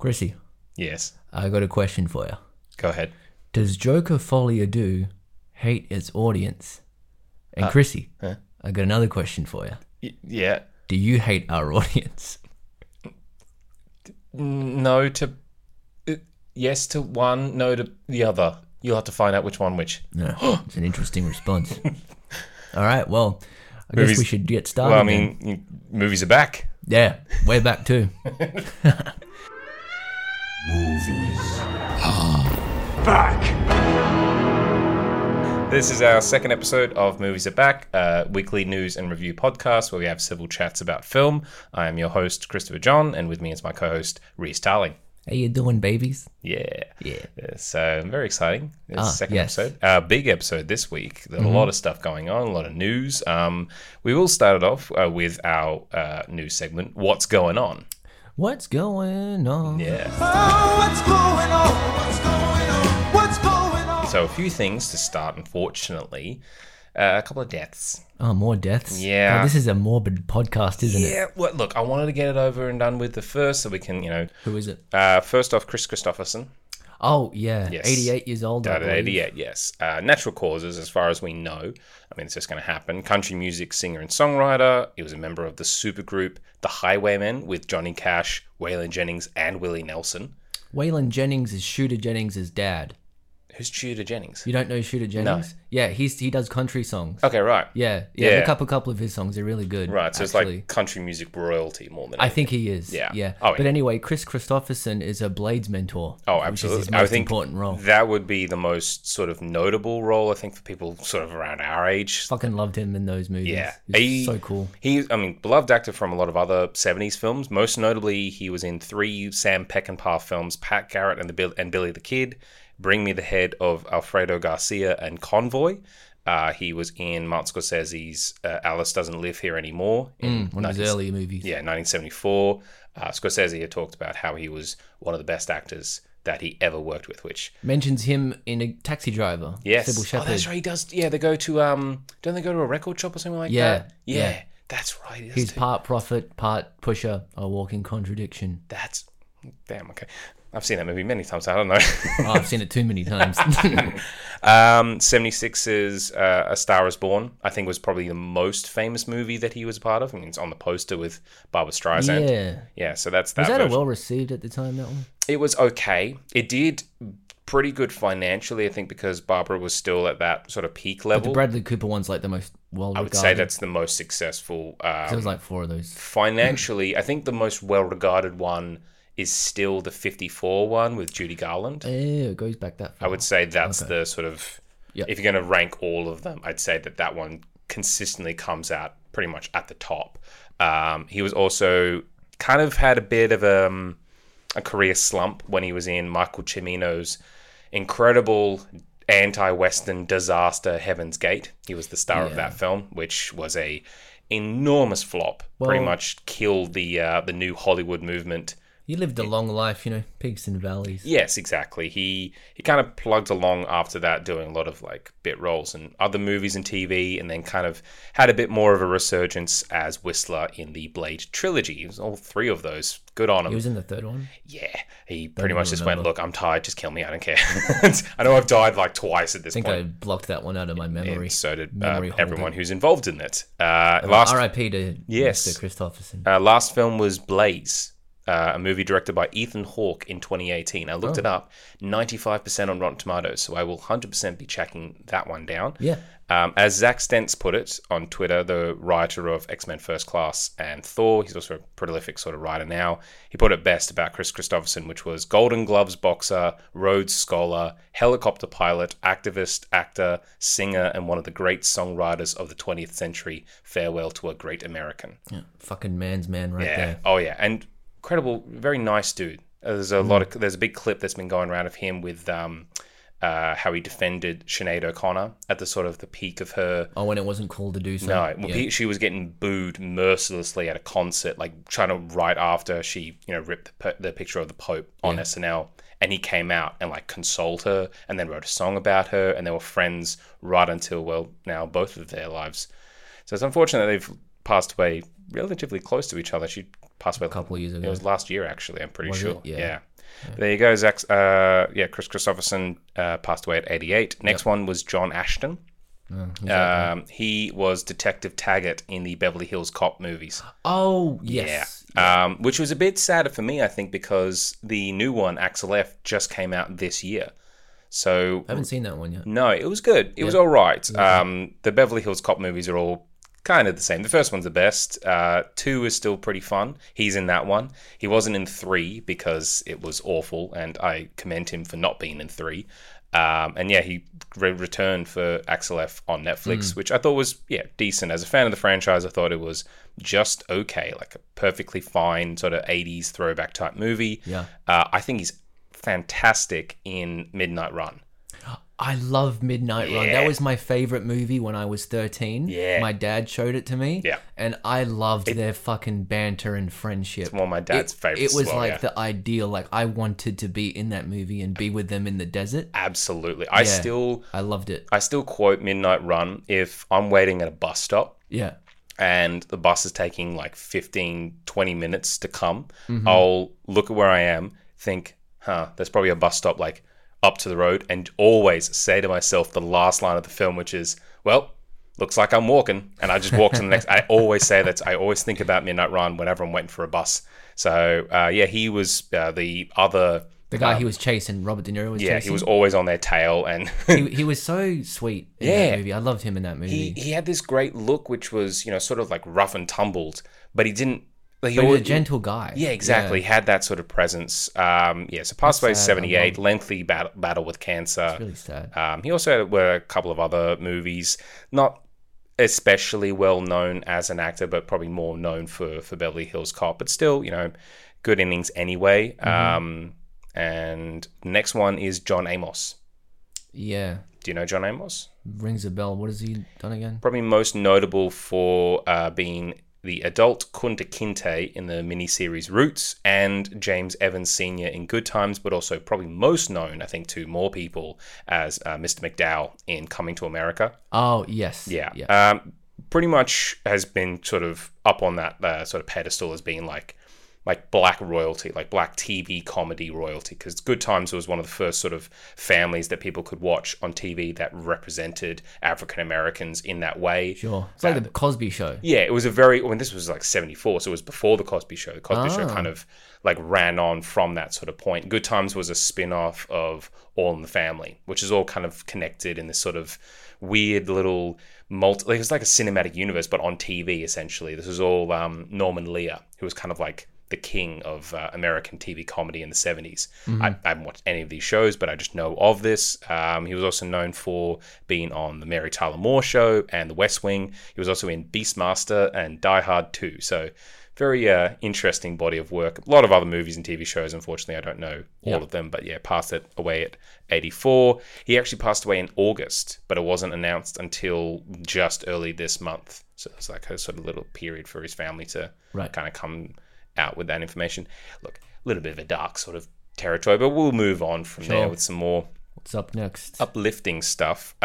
Chrissy, Yes. I got a question for you. Go ahead. Does Joker Folie à Deux hate its audience? And Chrissy, huh? I got another question for you. Yeah. Do you hate our audience? No to... yes to one, no to the other. You'll have to find out which one which. No, it's an interesting response. All right, well, I Movies- guess we should get started. Well, I then. mean, movies are back. Yeah, way back too. This is our second episode of Movies Are Back, a weekly news and review podcast where we have civil chats about film. I am your host, Christopher John, and with me is my co-host, Reese Tarling. How you doing, babies? Yeah. Yeah. So very exciting. It's the second yes. episode. Our big episode this week. There's a lot of stuff going on, a lot of news. We will start it off with our news segment, What's Going On? What's going on? Yeah. Oh, what's going on? What's going on? What's going on? So a few things to start, unfortunately. A couple of deaths. Oh, more deaths? Yeah. God, this is a morbid podcast, isn't it? Yeah, well, look, I wanted to get it over and done with the first so we can, Who is it? first off, Chris Christopherson. Oh, yeah. Yes. 88 years old. I Died at believe. 88, yes. Natural causes, as far as we know. I mean, it's just going to happen. Country music singer and songwriter. He was a member of the supergroup The Highwaymen with Johnny Cash, Waylon Jennings, and Willie Nelson. Waylon Jennings is Shooter Jennings' dad. Who's Shooter Jennings? You don't know Shooter Jennings? Yeah, he does country songs. Okay, right. Yeah. Yeah. Look up a couple of his songs. They're really good. Right, so actually. it's like country music royalty more than I anything. think he is. Yeah. Yeah. Oh, But yeah. anyway, Chris Christopherson is a Blades mentor. Oh, Which absolutely. is his most I think important role. that would be the most sort of notable role, I think, for people sort of around our age. Fucking loved him in those movies. Yeah. He's so cool. Beloved actor from a lot of other 70s films. Most notably, he was in 3 Sam Peckinpah films, Pat Garrett and Billy the Kid, Bring Me the Head of Alfredo Garcia, and Convoy. He was in Martin Scorsese's Alice Doesn't Live Here Anymore. In One of his earlier movies. Yeah, 1974. Scorsese had talked about how he was one of the best actors that he ever worked with, which... Mentions him in a Taxi Driver. Yes. Sybil Shepherd. Oh, that's right. He does. Yeah, they go to... don't they go to a record shop or something like Yeah, that? Yeah. yeah. That's right. He does He's too. part prophet, part pusher, a walking contradiction. That's... Damn, okay. I've seen that movie many times. I don't know. Oh, I've seen it too many times. 76's A Star Is Born, I think, was probably the most famous movie that he was a part of. I mean, it's on the poster with Barbra Streisand. Yeah. Yeah, so that's that. Was that a version. well received at the time, that one? It was okay. It did pretty good financially, I think, because Barbara was still at that sort of peak The level. Bradley Cooper one's like the most well regarded. I would say that's the most successful. There was like 4 of those. Financially, I think the most well-regarded one is still the 54 one with Judy Garland. Yeah, it goes back that far. I would say that's the sort of... Yep. If you're going to rank all of them, I'd say that one consistently comes out pretty much at the top. He was also kind of had a bit of a career slump when he was in Michael Cimino's incredible anti-Western disaster Heaven's Gate. He was the star of that film, which was a enormous flop. Pretty Well- much killed the new Hollywood movement. He lived a long life, peaks and valleys. Yes, exactly. He kind of plugged along after that, doing a lot of like bit roles in other movies and TV, and then kind of had a bit more of a resurgence as Whistler in the Blade trilogy. He was all 3 of those. Good on him. He was in the 3rd one. Yeah, he pretty much just remember. went, look, I'm tired, just kill me, I don't care. I know I've died like twice at this I think I point. blocked that one out of my memory. And so did Memory everyone holding. who's involved in it. Last R.I.P. to Yes. Mr. Christopherson. last film was Blaze. A movie directed by Ethan Hawke in 2018. I looked it up, 95% on Rotten Tomatoes, so I will 100% be checking that one down. Yeah. As Zach Stentz put it on Twitter, the writer of X-Men First Class and Thor, he's also a prolific sort of writer now, he put it best about Chris Christopherson, which was Golden Gloves boxer, Rhodes Scholar, helicopter pilot, activist, actor, singer, and one of the great songwriters of the 20th century. Farewell to a great American. Yeah. Fucking man's man right Yeah. there. Oh, yeah. And incredible, very nice dude. There's a big clip that's been going around of him with how he defended Sinead O'Connor at the sort of the peak of her. Oh, when it wasn't cool to do so. No, Yeah. she was getting booed mercilessly at a concert, like trying to right after she, ripped the picture of the Pope on SNL, and he came out and like consoled her, and then wrote a song about her, and they were friends right until now both of their lives. So it's unfortunate that they've passed away relatively close to each other. She passed away A couple of years It ago. was last year, actually. I'm pretty Was sure. it? Yeah. There you go, Zach. Chris Christopherson passed away at 88. Next one was John Ashton. He was Detective Taggart in the Beverly Hills Cop movies. Oh, yes. Which was a bit sadder for me, I think, because the new one, Axel F, just came out this year. So I haven't seen that one yet. no, it was good. It was all right. The Beverly Hills Cop movies are all kind of the same. The first one's the best. 2 is still pretty fun. He's in that one. He wasn't in 3 because it was awful, and I commend him for not being in 3. And yeah, he returned for Axel F on Netflix, which I thought was, decent. As a fan of the franchise, I thought it was just okay, like a perfectly fine sort of 80s throwback type movie. Yeah. I think he's fantastic in Midnight Run. I love Midnight Run. Yeah. That was my favorite movie when I was 13. Yeah. My dad showed it to me. Yeah. And I loved their fucking banter and friendship. One of my dad's favorites It was as well, like yeah. the ideal. Like, I wanted to be in that movie and be with them in the desert. Absolutely. I loved it. still quote Midnight Run if I'm waiting at a bus stop Yeah. and the bus is taking like 15, 20 minutes to come. Mm-hmm. I'll look at where I am, think, there's probably a bus stop like up to the road, and always say to myself the last line of the film, which is, well, looks like I'm walking, and I just walk to the next. I always say that. I always think about Midnight Run whenever I'm waiting for a bus. So he was the other. The guy he was chasing, Robert De Niro was chasing. He was always on their tail, and he was so sweet in that movie. I loved him in that movie. he had this great look, which was sort of like rough and tumbled, but he didn't. He But he was always, a gentle guy. Yeah, exactly. He had that sort of presence. So passed away at sad. 78, lengthy battle with cancer. It's really sad. He also had a couple of other movies, not especially well known as an actor, but probably more known for Beverly Hills Cop, but still, good innings anyway. And next one is John Amos. Yeah. Do you know John Amos? Rings a bell. What has he done again? Probably most notable for being the adult Kunta Kinte in the miniseries Roots, and James Evans Sr. in Good Times, but also probably most known, I think, to more people as Mr. McDowell in Coming to America. Oh, yes. Yeah. Pretty much has been sort of up on that sort of pedestal as being like black royalty, like black TV comedy royalty, because Good Times was one of the first sort of families that people could watch on TV that represented African Americans in that way. Sure. It's like the Cosby Show. Yeah, it was this was like 74, so it was before the Cosby Show. The Cosby Show kind of like ran on from that sort of point. Good Times was a spin-off of All in the Family, which is all kind of connected in this sort of weird little like it's like a cinematic universe, but on TV, essentially. This was all Norman Lear, who was kind of like the king of American TV comedy in the 70s. I haven't watched any of these shows, but I just know of this. He was also known for being on The Mary Tyler Moore Show and The West Wing. He was also in Beastmaster and Die Hard 2. So very interesting body of work. A lot of other movies and TV shows. Unfortunately, I don't know all of them, but passed it away at 84. He actually passed away in August, but it wasn't announced until just early this month. So it's like a sort of little period for his family to kind of come out with that information. Look, a little bit of a dark sort of territory, but we'll move on from there with some more What's up next? uplifting stuff.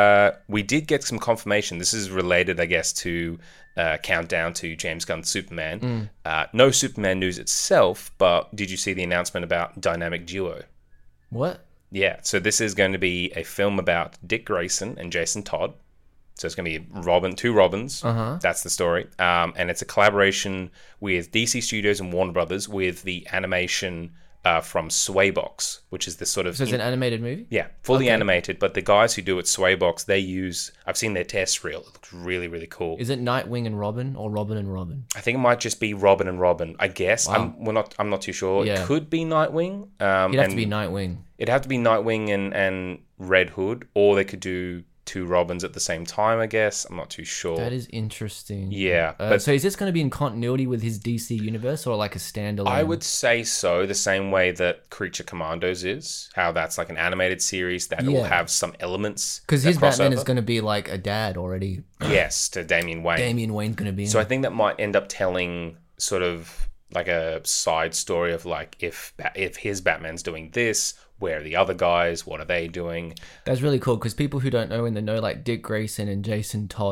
We did get some confirmation. This is related, I guess, to countdown to James Gunn's Superman. No Superman news itself, but did you see the announcement about Dynamic Duo? What? Yeah, so this is going to be a film about Dick Grayson and Jason Todd. So it's going to be two Robins. That's the story. And it's a collaboration with DC Studios and Warner Brothers with the animation from Swaybox, which is this sort of... So it's an animated movie? Yeah, fully animated. But the guys who do it, Swaybox, they use... I've seen their test reel. It looks really, really cool. Is it Nightwing and Robin or Robin and Robin? I think it might just be Robin and Robin, I guess. Wow. I'm not too sure. Yeah. It could be Nightwing. It'd have to be Nightwing. It'd have to be Nightwing and Red Hood, or they could do two Robins at the same time, I guess. I'm not too sure. That is interesting. Yeah. But so is this going to be in continuity with his DC universe or like a standalone? I would say so, the same way that Creature Commandos is, how that's like an animated series that will have some elements. Because that his cross Batman over. is going to be like a dad already. Yes, to Damian Wayne. Damian Wayne's going to be in So it. I think that might end up telling sort of like a side story of like if his Batman's doing this, where are the other guys? What are they doing? That's really cool because people who don't know in the know, like Dick Grayson and Jason Todd,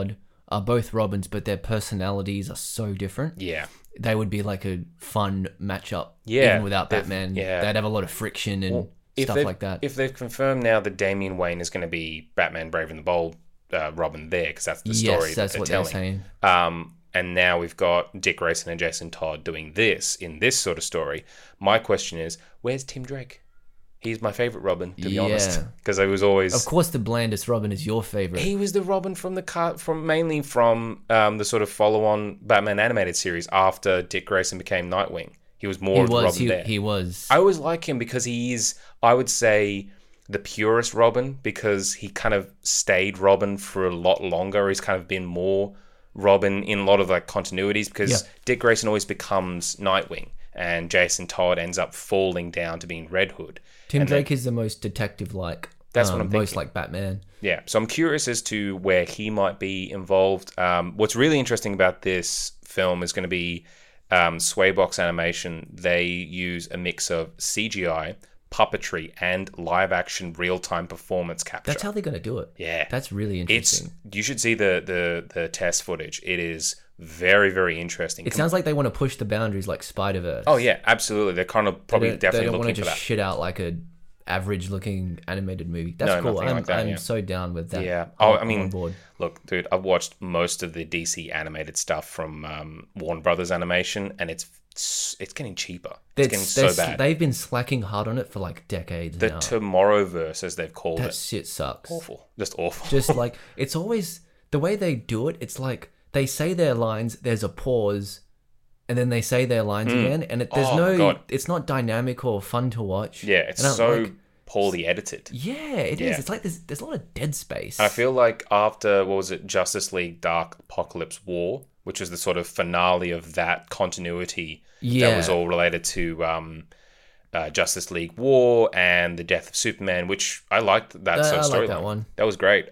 are both Robins, but their personalities are so different. Yeah. They would be like a fun matchup. Yeah, Even without they've- Batman. yeah. They'd have a lot of friction and stuff they've- like that. If they've confirmed now that Damian Wayne is going to be Batman Brave and the Bold Robin there, because that's the story Yes, that's that what they're they're telling. saying. And now we've got Dick Grayson and Jason Todd doing this in this sort of story. My question is, where's Tim Drake? He's my favorite Robin, to be honest, Yeah. because I was always. Of course, the blandest Robin is your favorite. He was the Robin from mainly from the sort of follow-on Batman animated series after Dick Grayson became Nightwing. He was more of the Robin there. He was. I always like him because he is, I would say, the purest Robin, because he kind of stayed Robin for a lot longer. He's kind of been more Robin in a lot of like continuities, because Yeah. Dick Grayson always becomes Nightwing and Jason Todd ends up falling down to being Red Hood. Tim And Drake is the most detective-like. That's what I'm most thinking. like Batman. Yeah, so I'm curious as to where he might be involved. What's really interesting about this film is going to be Swaybox Animation. They use a mix of CGI, puppetry, and live-action real-time performance capture. That's how they're going to do it. Yeah. That's really interesting. You should see the test footage. It is very, very interesting. It sounds like they want to push the boundaries like Spider-Verse. Oh yeah, absolutely. They're kind of probably they definitely don't want looking to for just that. shit out like a average-looking animated movie. That's No, cool. nothing I'm, like that, I'm yeah. so down with that. Yeah. I'm I mean, on board. look, dude, I've watched most of the DC animated stuff from Warner Brothers Animation, and it's getting cheaper. It's getting so bad. They've been slacking hard on it for like decades The now. Tomorrowverse, as they've called That it, shit sucks. awful, just awful. Just like it's always the way they do it. It's like they say their lines, there's a pause, and then they say their lines again, and there's Oh, no. God. It's not dynamic or fun to watch. yeah, it's And I'm so like, poorly edited. yeah, it is. Yeah. It's like there's a lot of dead space. I feel like after, what was it, Justice League Dark Apocalypse War, which was the sort of finale of that continuity that Yeah. was all related to Justice League War and the death of Superman, which I liked that sort of I like storyline. that one. That was great.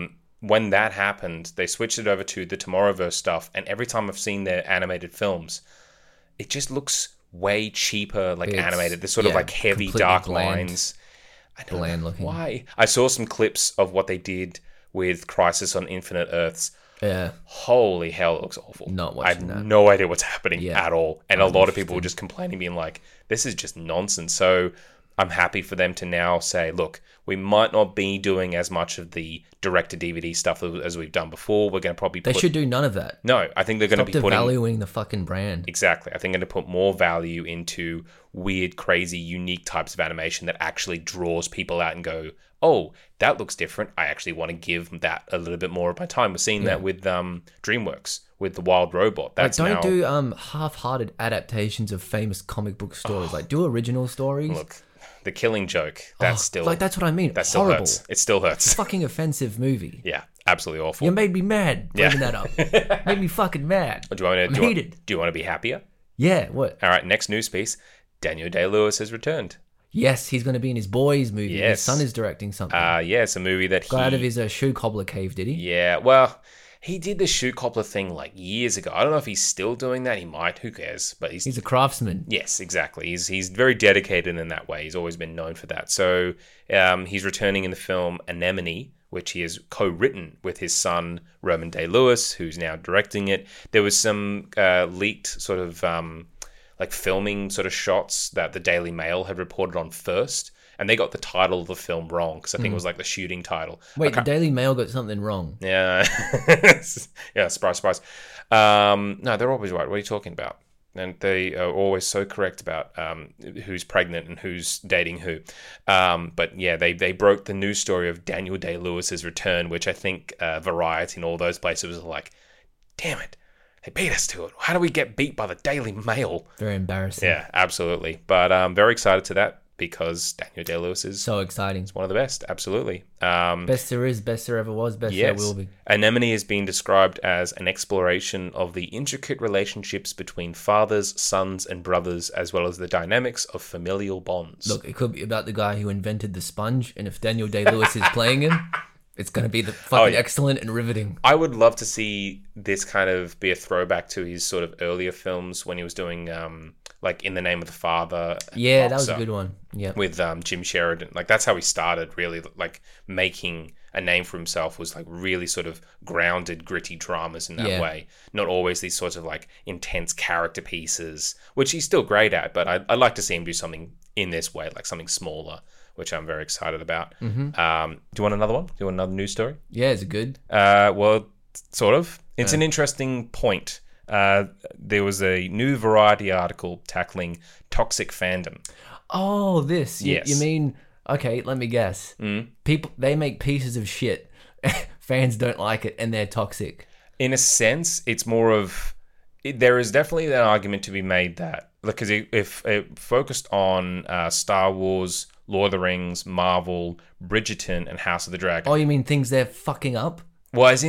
When that happened, they switched it over to the Tomorrowverse stuff, and every time I've seen their animated films, it just looks way cheaper, like It's- animated. There's sort of yeah, like heavy, completely dark bland. lines. I don't Bland know looking. why. I saw some clips of what they did with Crisis on Infinite Earths. Yeah, Holy hell, it looks awful. Not I watching have that. no idea what's happening Yeah. at all. And a lot of people were just complaining, being like, this is just nonsense. So I'm happy for them to now say, look, we might not be doing as much of the direct-to-DVD stuff as we've done before. We're going to probably they put... should do none of that. No, I think they're going to Stop be putting... devaluing the fucking brand. Exactly. I think they're going to put more value into weird, crazy, unique types of animation that actually draws people out and go, oh, that looks different. I actually want to give that a little bit more of my time. We're seeing that with DreamWorks, with The Wild Robot. That's Like, now... don't do half-hearted adaptations of famous comic book stories. Like, do original stories. Look, The Killing Joke, that's still... like that's what I mean. that still Horrible. hurts. It still hurts. Fucking offensive movie. Yeah, absolutely awful. You made me mad bringing Yeah. that up. Made me fucking mad. Do you want I'm to, heated. do you want to be happier? Yeah, what? All right, next news piece. Daniel Day-Lewis has returned. Yes, he's going to be in his boys movie. His Yes. son is directing something. Yeah, it's a movie that he... Got out of his shoe cobbler cave, did he? Yeah, well, he did the shoe cobbler thing like years ago. I don't know if he's still doing that. He might. Who cares? But he's He's a craftsman. yes, exactly. He's very dedicated in that way. He's always been known for that. So he's returning in the film Anemone, which he has co-written with his son Roman Day-Lewis, who's now directing it. There was some leaked sort of like filming sort of shots that the Daily Mail had reported on first, and they got the title of the film wrong because I think it was like the shooting title. Wait, the Daily Mail got something wrong. Yeah, yeah. Surprise, surprise. No, they're always right. What are you talking about? And they are always so correct about who's pregnant and who's dating who. But yeah, they broke the news story of Daniel Day-Lewis's return, which I think Variety and all those places was like, damn it, they beat us to it. How do we get beat by the Daily Mail? Very embarrassing. Yeah, absolutely. But I'm very excited to that because Daniel Day-Lewis is So exciting. one of the best. Absolutely. Best there is, best there ever was, best there will be. Anemone has been described as an exploration of the intricate relationships between fathers, sons, and brothers, as well as the dynamics of familial bonds. Look, it could be about the guy who invented the sponge, and if Daniel Day-Lewis is playing him, it's going to be fucking yeah. excellent and riveting. I would love to see this kind of be a throwback to his sort of earlier films when he was doing like In the Name of the Father. Yeah, that was a Boxer good one. Yeah. with Jim Sheridan. Like that's how he started, really, like making a name for himself was like really sort of grounded, gritty dramas in that Yeah. way. Not always these sorts of like intense character pieces, which he's still great at, but I'd like to see him do something in this way, like something smaller, which I'm very excited about. Do you want another one? Do you want another news story? Yeah, is it good? Well, sort of. It's an interesting point. There was a new Variety article tackling toxic fandom. Oh, this. You, Yes. you mean, okay, let me guess. People, they make pieces of shit. Fans don't like it and they're toxic. In a sense, it's more of... there is definitely an argument to be made that... because if it focused on Star Wars, Lord of the Rings, Marvel, Bridgerton, and House of the Dragon... Oh, you mean things they're fucking up? Well, as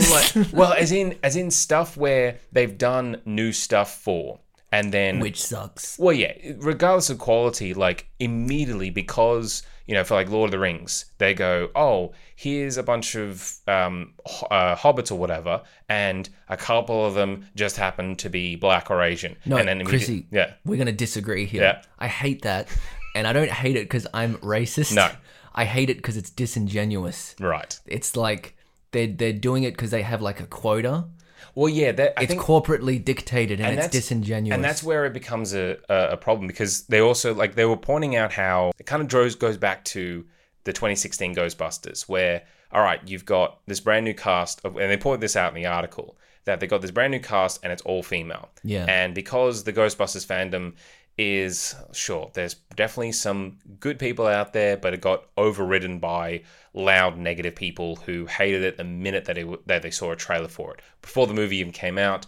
in stuff where they've done new stuff for, and then Which sucks. well, yeah, regardless of quality, like immediately because for like Lord of the Rings, they go, oh, here's a bunch of hobbits or whatever, and a couple of them just happen to be black or Asian. No, and then Chrissy, yeah, we're going to disagree here. Yeah. I hate that. And I don't hate it because I'm racist. No. I hate it because it's disingenuous. right. It's like they're doing it because they have like a quota. Well, yeah, I It's think corporately dictated and it's that's- disingenuous. And that's where it becomes a problem, because they also, like, they were pointing out how it kind of goes back to the 2016 Ghostbusters, where, all right, you've got this brand new cast of, and they pointed this out in the article, that they got this brand new cast and it's all female. Yeah. And because the Ghostbusters fandom is, sure, there's definitely some good people out there, but it got overridden by loud negative people who hated it the minute that they saw a trailer for it. Before the movie even came out,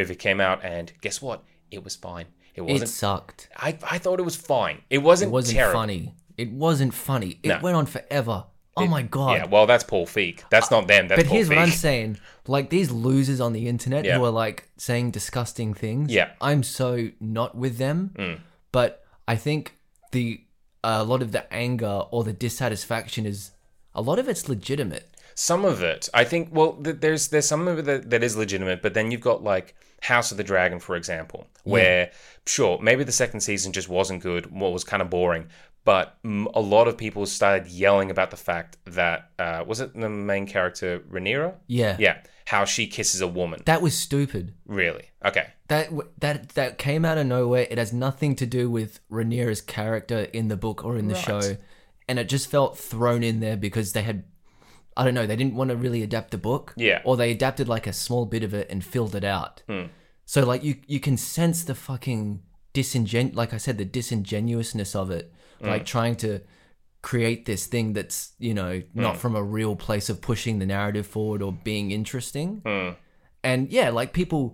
and guess what? It was fine. It It wasn't. sucked. I thought it was fine. It wasn't. It wasn't terrible. funny. It wasn't funny. It No. went on forever. Oh my God. Yeah, well, that's Paul Feig. That's not them. That's But Paul here's what I'm Feig. saying. Like these losers on the internet Yeah. who are like saying disgusting things. Yeah. I'm so not with them. But I think a lot of the anger or the dissatisfaction is a lot of it's legitimate. Some of it, I think. Well, there's some of it that is legitimate, but then you've got like House of the Dragon, for example, where sure, maybe the second season just wasn't good, was kind of boring, but a lot of people started yelling about the fact that was it the main character Rhaenyra? Yeah. How she kisses a woman. That was stupid. Really? Okay. That came out of nowhere. It has nothing to do with Rhaenyra's character in the book or in the show. And it just felt thrown in there because they had, I don't know, they didn't want to really adapt the book. Yeah. Or they adapted like a small bit of it and filled it out. So like you can sense the fucking like I said, the disingenuousness of it. Like trying to create this thing that's, not from a real place of pushing the narrative forward or being interesting. And yeah, like people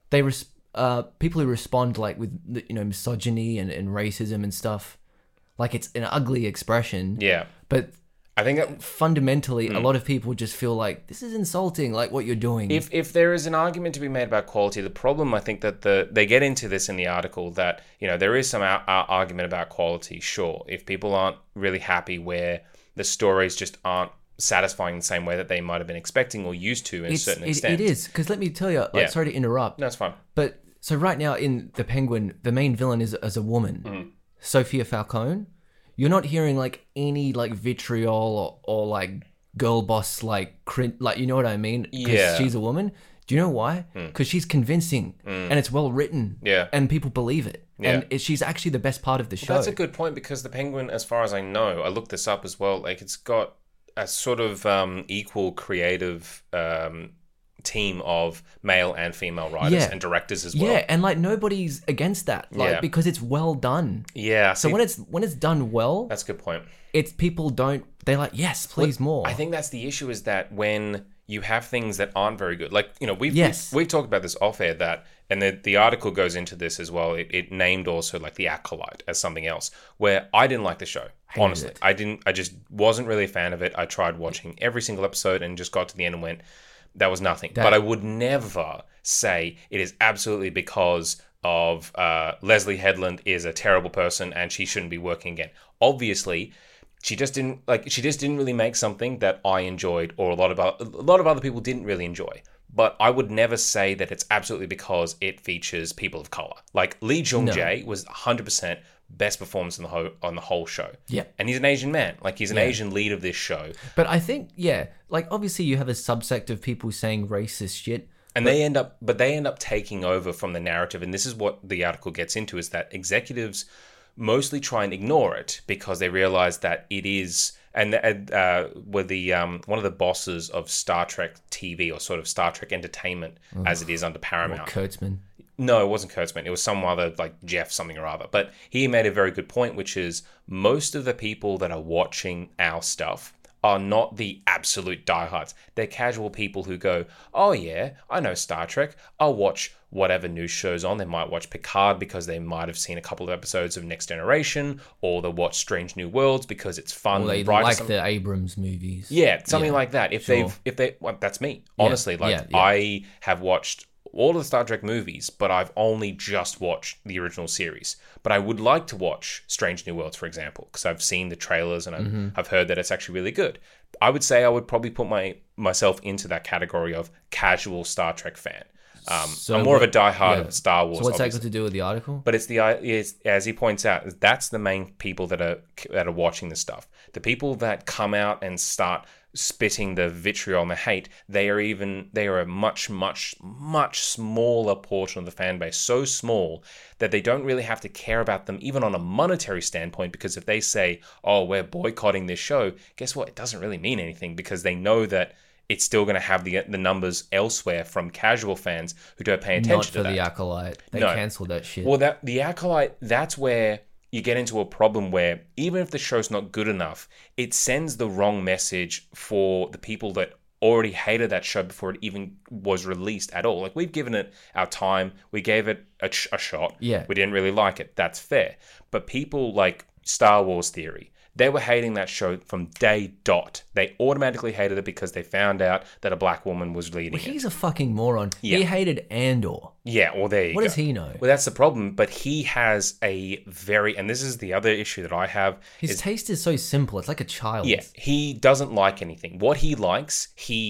who respond like with misogyny and racism and stuff, like it's an ugly expression. Yeah. But I think that fundamentally, a lot of people just feel like this is insulting, like what you're doing. if there is an argument to be made about quality, the problem, I think that they get into this in the article, that there is some argument about quality. Sure, if people aren't really happy where the stories just aren't satisfying the same way that they might have been expecting or used to in a certain extent. It is, because let me tell you, like, Yeah. sorry to interrupt. No, it's fine. But so right now in The Penguin, the main villain is a woman, Sophia Falcone. You're not hearing like any like vitriol or like girl boss like you know what I mean? 'Cause Yeah. she's a woman. Do you know why? Because she's convincing and it's well written. Yeah. And people believe it. Yeah. And she's actually the best part of the show. That's a good point, because the Penguin, as far as I know, I looked this up as well, like it's got a sort of equal creative team of male and female writers Yeah. and directors as well. Yeah, and like nobody's against that, like Yeah. because it's well done. Yeah. So when it's done well, that's a good point. it's people they're like, yes, please more. I think that's the issue, is that when you have things that aren't very good, like Yes. we've talked about this off air, that, and the article goes into this as well. It named also like The Acolyte as something else, where I didn't like the show. Honestly, it. I just wasn't really a fan of it. I tried watching every single episode and just got to the end and went, that was nothing. But I would never say it is absolutely because of Leslie Headland is a terrible person and she shouldn't be working again. Obviously, she just didn't really make something that I enjoyed, or a lot of other people didn't really enjoy. But I would never say that it's absolutely because it features people of color. Like Lee Jung Jae was 100% best performance on the whole show. Yeah. And he's an Asian man. Like, he's an Asian lead of this show. But I think, like, obviously you have a subsect of people saying racist shit. And they end up taking over from the narrative. And this is what the article gets into, is that executives mostly try and ignore it because they realize that it is, and were the one of the bosses of Star Trek TV, or sort of Star Trek Entertainment as it is under Paramount. Kurtzman. No, it wasn't Kurtzman. It was some other, like Jeff something or other. But he made a very good point, which is most of the people that are watching our stuff are not the absolute diehards. They're casual people who go, oh yeah, I know Star Trek. I'll watch whatever new show's on. They might watch Picard because they might have seen a couple of episodes of Next Generation, or they'll watch Strange New Worlds because it's fun. Or they bright or like something. the Abrams movies. Yeah, something like that. sure. Well, that's me. Honestly, I have watched all of the Star Trek movies, but I've only just watched the original series. But I would like to watch Strange New Worlds, for example, because I've seen the trailers and I've heard that it's actually really good. I would say I would probably put myself into that category of casual Star Trek fan. I'm more of a diehard of Star Wars. So what's obviously. that got to do with the article? But it's as he points out, that's the main people that are watching this stuff. The people that come out and start spitting the vitriol and the hate, they are a much smaller portion of the fan base, so small that they don't really have to care about them even on a monetary standpoint, because if they say, oh, we're boycotting this show, guess what? It doesn't really mean anything, because they know that it's still going to have the numbers elsewhere from casual fans who don't pay attention to that. Not for the Acolyte. They cancelled that shit. Well, the Acolyte, that's where you get into a problem where even if the show's not good enough, it sends the wrong message for the people that already hated that show before it even was released at all. Like, we've given it our time. We gave it a shot. Yeah. We didn't really like it. That's fair. But people like Star Wars Theory, they were hating that show from day dot. They automatically hated it because they found out that a black woman was leading it. He's a fucking moron. Yeah. He hated Andor. Yeah, well, there you go. What does he know? Well, that's the problem. But he has a very, and this is the other issue that I have. His taste is so simple. It's like a child. Yeah, he doesn't like anything. What he likes,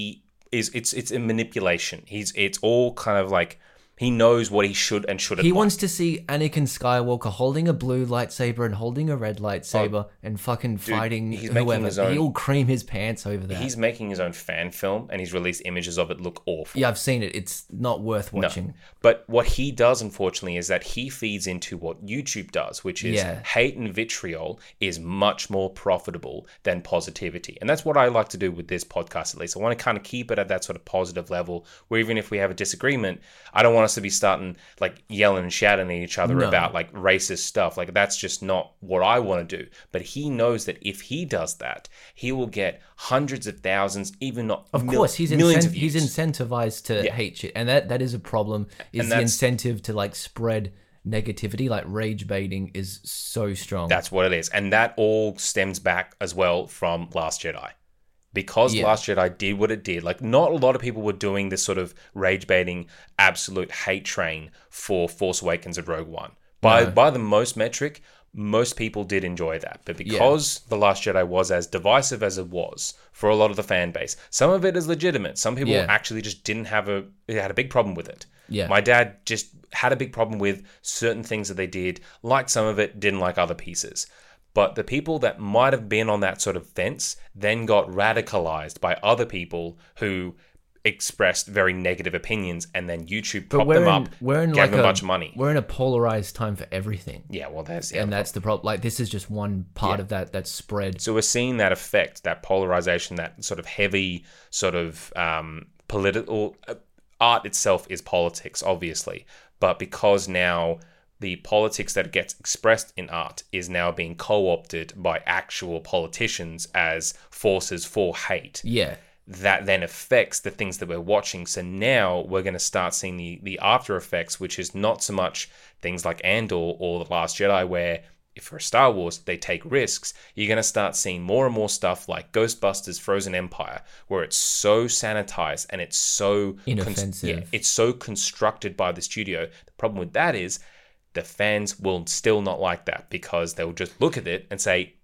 it's a manipulation. It's all kind of like, he knows what he should and shouldn't. He wants to see Anakin Skywalker holding a blue lightsaber and holding a red lightsaber and fucking fighting he's making whoever. his own- He'll cream his pants over that. He's making his own fan film, and he's released images of it look awful. Yeah, I've seen it. It's not worth watching. But what he does, unfortunately, is that he feeds into what YouTube does, which is hate and vitriol is much more profitable than positivity. And that's what I like to do with this podcast, at least. I want to kind of keep it at that sort of positive level, where even if we have a disagreement, I don't want us to be starting like yelling and shouting at each other about like racist stuff. Like, that's just not what I want to do. But he knows that if he does that, he will get hundreds of thousands, even not Of course, he's millions of views. incentivized to hate shit. And that is a problem, is the incentive to like spread negativity, like rage baiting is so strong. That's what it is. And that all stems back as well from Last Jedi. Because Last Jedi did what it did, like, not a lot of people were doing this sort of rage baiting, absolute hate train for Force Awakens and Rogue One. By the most metric, most people did enjoy that. But because The Last Jedi was as divisive as it was for a lot of the fan base, some of it is legitimate. Some people actually just had a big problem with it. Yeah. My dad just had a big problem with certain things that they did, liked some of it, didn't like other pieces. But the people that might have been on that sort of fence then got radicalized by other people who expressed very negative opinions, and then YouTube propped them up, gave them a bunch of money. We're in a polarized time for everything. Yeah, well, that's the problem. Like, this is just one part of that spread. So we're seeing that effect, that polarization, that sort of heavy sort of political art itself is politics, obviously, but because now the politics that gets expressed in art is now being co-opted by actual politicians as forces for hate. Yeah. That then affects the things that we're watching. So now we're going to start seeing the after effects, which is not so much things like Andor or The Last Jedi, where if for Star Wars, they take risks. You're going to start seeing more and more stuff like Ghostbusters Frozen Empire, where it's so sanitized and it's so inoffensive. It's so constructed by the studio. The problem with that is the fans will still not like that, because they'll just look at it and say,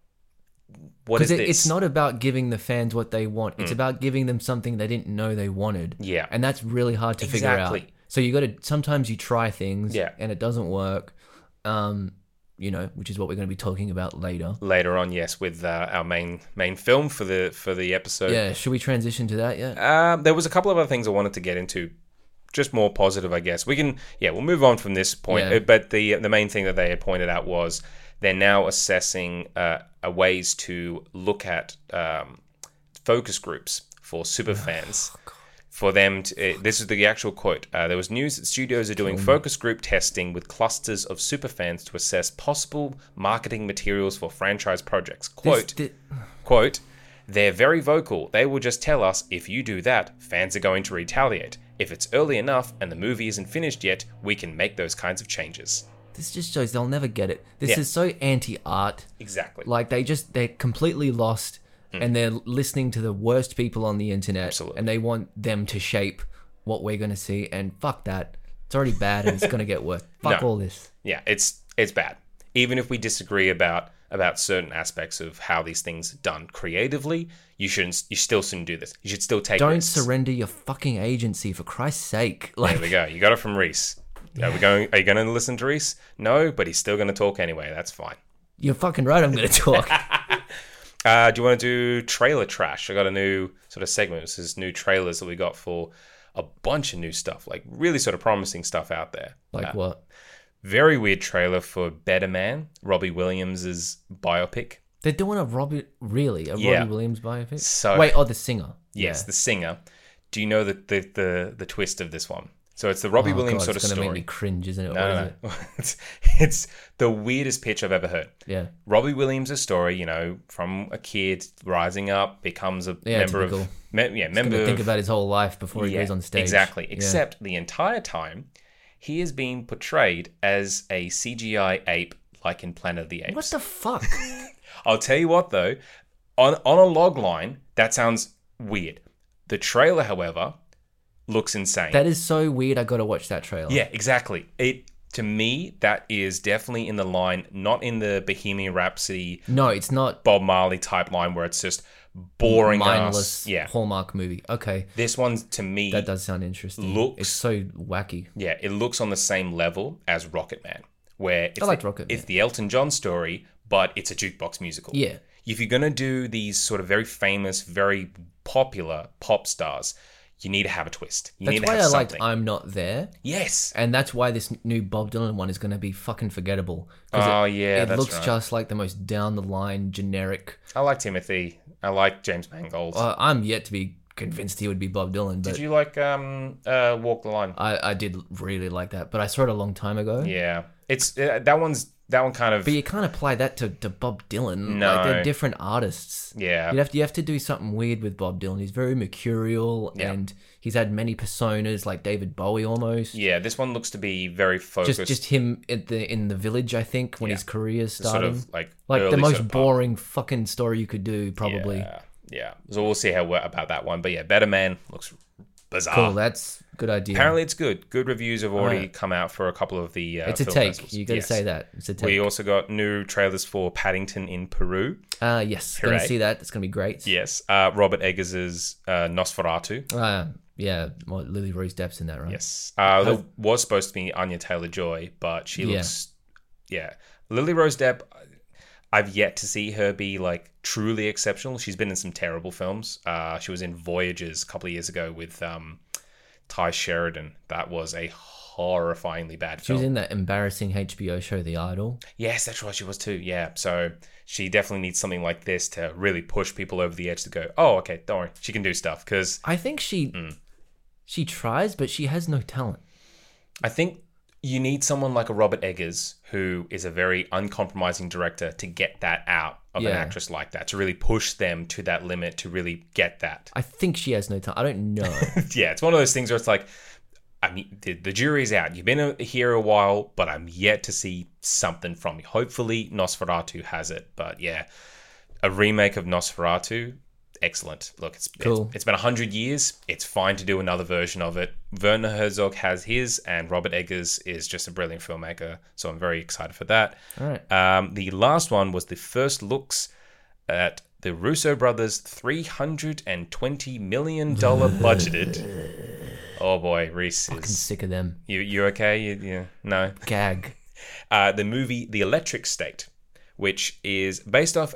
what is this? It's not about giving the fans what they want. It's about giving them something they didn't know they wanted. Yeah. And that's really hard to figure out. So sometimes you try things and it doesn't work. which is what we're going to be talking about later. Later on, yes, with our main film for the episode. Yeah, should we transition to that yet? There was a couple of other things I wanted to get into, just more positive, I guess. We'll move on from this point. Yeah. But the main thing that they had pointed out was they're now assessing ways to look at focus groups for superfans. For them to, this is the actual quote. There was news that studios are doing focus group testing with clusters of superfans to assess possible marketing materials for franchise projects. Quote, they're very vocal. They will just tell us, if you do that, fans are going to retaliate. If it's early enough and the movie isn't finished yet, we can make those kinds of changes. This just shows they'll never get it. This Yeah. is so anti-art. Exactly. Like they're completely lost and they're listening to the worst people on the internet. Absolutely. And they want them to shape what we're going to see. And fuck that. It's already bad and it's going to get worse. Fuck No. all this. Yeah, it's bad. Even if we disagree about certain aspects of how these things are done creatively, you still shouldn't do this. You should still take Don't risks. surrender your fucking agency, for Christ's sake. There we go. You got it from Reese. Are you going to listen to Reese? No, but he's still going to talk anyway. That's fine. You're fucking right, I'm going to talk. Do you want to do trailer trash? I got a new sort of segment. This is new trailers that we got for a bunch of new stuff, like really sort of promising stuff out there. Like what? Very weird trailer for Better Man, Robbie Williams' biopic. They're doing a Robbie Williams biopic? So- Wait, the singer. Yes, Yeah. the singer. Do you know the twist of this one? So it's the Robbie Williams sort of it's gonna story. make me cringe, isn't it? No. What is it? It's the weirdest pitch I've ever heard. Yeah. Robbie Williams' story, from a kid rising up, becomes a member typical. of... member Think of... about his whole life before he goes on stage. Exactly. Yeah. Except the entire time, he is being portrayed as a CGI ape, like in Planet of the Apes. What the fuck? I'll tell you what, though. On a log line, that sounds weird. The trailer, however, looks insane. That is so weird. I got to watch that trailer. Yeah, exactly. To me, that is definitely in the line, not in the Bohemian Rhapsody, No, it's not Bob Marley type line where it's just boring mindless ass. Yeah. Hallmark movie. Okay, This one, to me, that does sound interesting. looks- It's so wacky. yeah, it looks on the same level as Rocket Man, where it's, liked Rocket Man. it's the Elton John story, but it's a jukebox musical. Yeah. If you're going to do these sort of very famous, very popular pop stars, you need to have a twist. You That's need to why have I liked something. I'm Not There. Yes. And that's why this new Bob Dylan one is going to be fucking forgettable. Oh, It yeah, that's looks right. just like the most down-the-line, generic... I like Timothy. I like James Mangold. I'm yet to be convinced he would be Bob Dylan, but Did you like Walk the Line? I did really like that. But I saw it a long time ago. Yeah. It's that one kind of... But you can't apply that to Bob Dylan. No. Like, they're different artists. Yeah. You have to do something weird with Bob Dylan. He's very mercurial Yeah. and he's had many personas, like David Bowie almost. Yeah, this one looks to be very focused. Just him in the village, I think, when his career's sort starting. of like Like the early most sort of boring fucking story you could do, probably. Yeah. So we'll see about that one. But yeah, Better Man looks bizarre. Cool, that's a good idea. Apparently it's good. Good reviews have already Alright. come out for a couple of the it's a film take. festivals. You got to Yes. say that. It's a take. We also got new trailers for Paddington in Peru. Yes, going to Hooray. see that. It's going to be great. Yes. Robert Eggers' Nosferatu. Yeah, well, Lily Rose Depp's in that, right? Yes. There was supposed to be Anya Taylor-Joy, but she looks... Yeah. Lily Rose Depp, I've yet to see her be, like, truly exceptional. She's been in some terrible films. She was in Voyages a couple of years ago with Ty Sheridan. That was a horrifyingly bad She film. was in that embarrassing HBO show, The Idol. Yes, that's right. She was too. Yeah. So she definitely needs something like this to really push people over the edge to go, oh, okay, don't worry. She can do stuff. Because I think she tries, but she has no talent. I think you need someone like a Robert Eggers, who is a very uncompromising director, to get that out of an Yeah. actress like that, to really push them to that limit, to really get that. I think she has no talent. I don't know. Yeah, it's one of those things where it's like, I mean, the jury's out. You've been here a while, but I'm yet to see something from you. Hopefully, Nosferatu has it. But yeah, a remake of Nosferatu, excellent. Look, Cool. it's been 100 years. It's fine to do another version of it. Werner Herzog has his, and Robert Eggers is just a brilliant filmmaker. So I'm very excited for that. All right. The last one was the first looks at the Russo brothers' $320 million budgeted. Oh boy, Reese I'm is... sick of them. You okay? You no? Gag. The movie The Electric State, which is based off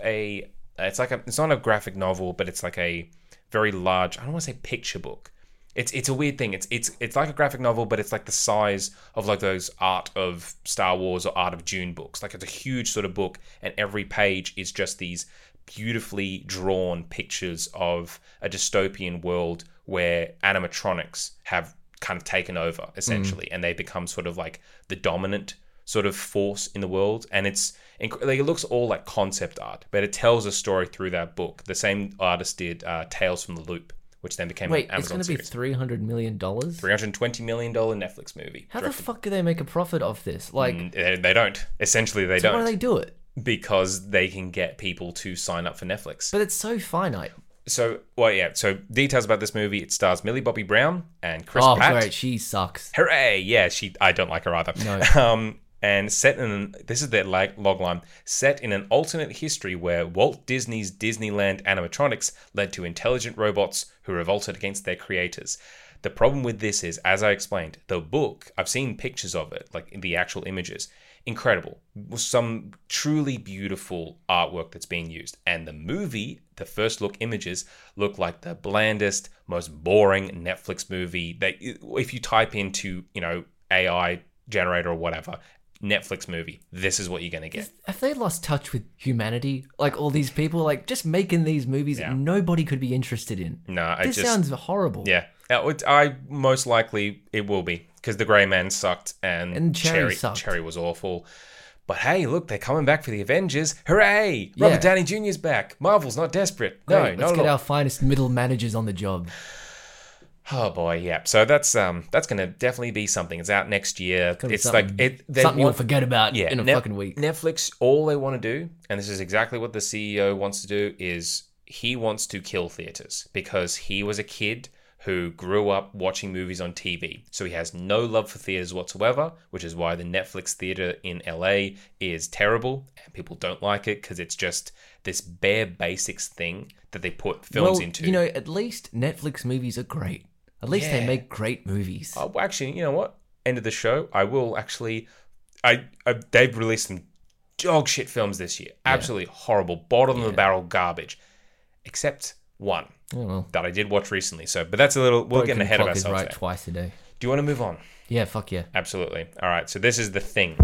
it's not a graphic novel, but it's like a very large, I don't want to say picture book. It's a weird thing. It's like a graphic novel, but it's like the size of like those Art of Star Wars or Art of Dune books. Like it's a huge sort of book, and every page is just these beautifully drawn pictures of a dystopian world where animatronics have kind of taken over essentially, and they become sort of like the dominant sort of force in the world. And like it looks all like concept art, but it tells a story through that book. The same artist did Tales from the Loop, which then became an Amazon it's going to be series. $300 million? $320 million Netflix movie. How the fuck do they make a profit off this? Like, They don't. Essentially, they so don't. why do they do it? Because they can get people to sign up for Netflix. But it's so finite. So details about this movie. It stars Millie Bobby Brown and Chris Oh, Pratt. great. She sucks. Hooray! Yeah, I don't like her either. No. And this is their log line, set in an alternate history where Walt Disney's Disneyland animatronics led to intelligent robots who revolted against their creators. The problem with this is, as I explained, the book, I've seen pictures of it, like the actual images, incredible. Some truly beautiful artwork that's being used. And the movie, the first look images, look like the blandest, most boring Netflix movie. If you type into, AI generator or whatever, Netflix movie, this is what you're going to get. Have they lost touch with humanity? Like, all these people, like, just making these movies that nobody could be interested in. No, This sounds horrible. Yeah. I most likely it will be, because The Grey Man sucked and Cherry sucked. Cherry was awful. But hey, look, they're coming back for the Avengers. Hooray! Robert Downey Jr.'s back. Marvel's not desperate. Great, No, let's not get at all. our finest middle managers on the job. Oh boy, yeah. So that's going to definitely be something. It's out next year. It's like they something you'll want, forget about in a fucking week. Netflix, all they want to do, and this is exactly what the CEO wants to do, is he wants to kill theaters, because he was a kid who grew up watching movies on TV. So he has no love for theaters whatsoever, which is why the Netflix theater in LA is terrible and people don't like it, because it's just this bare basics thing that they put films into. At least Netflix movies are great. At least they make great movies. Oh, actually, you know what? End of the show, I will actually... they've released some dog shit films this year. Absolutely horrible, bottom of the barrel garbage. Except one that I did watch recently. But that's a little... We're getting ahead of Broken ourselves right there. twice a day. Do you want to move on? Yeah, fuck yeah. Absolutely. All right, so this is The Thing.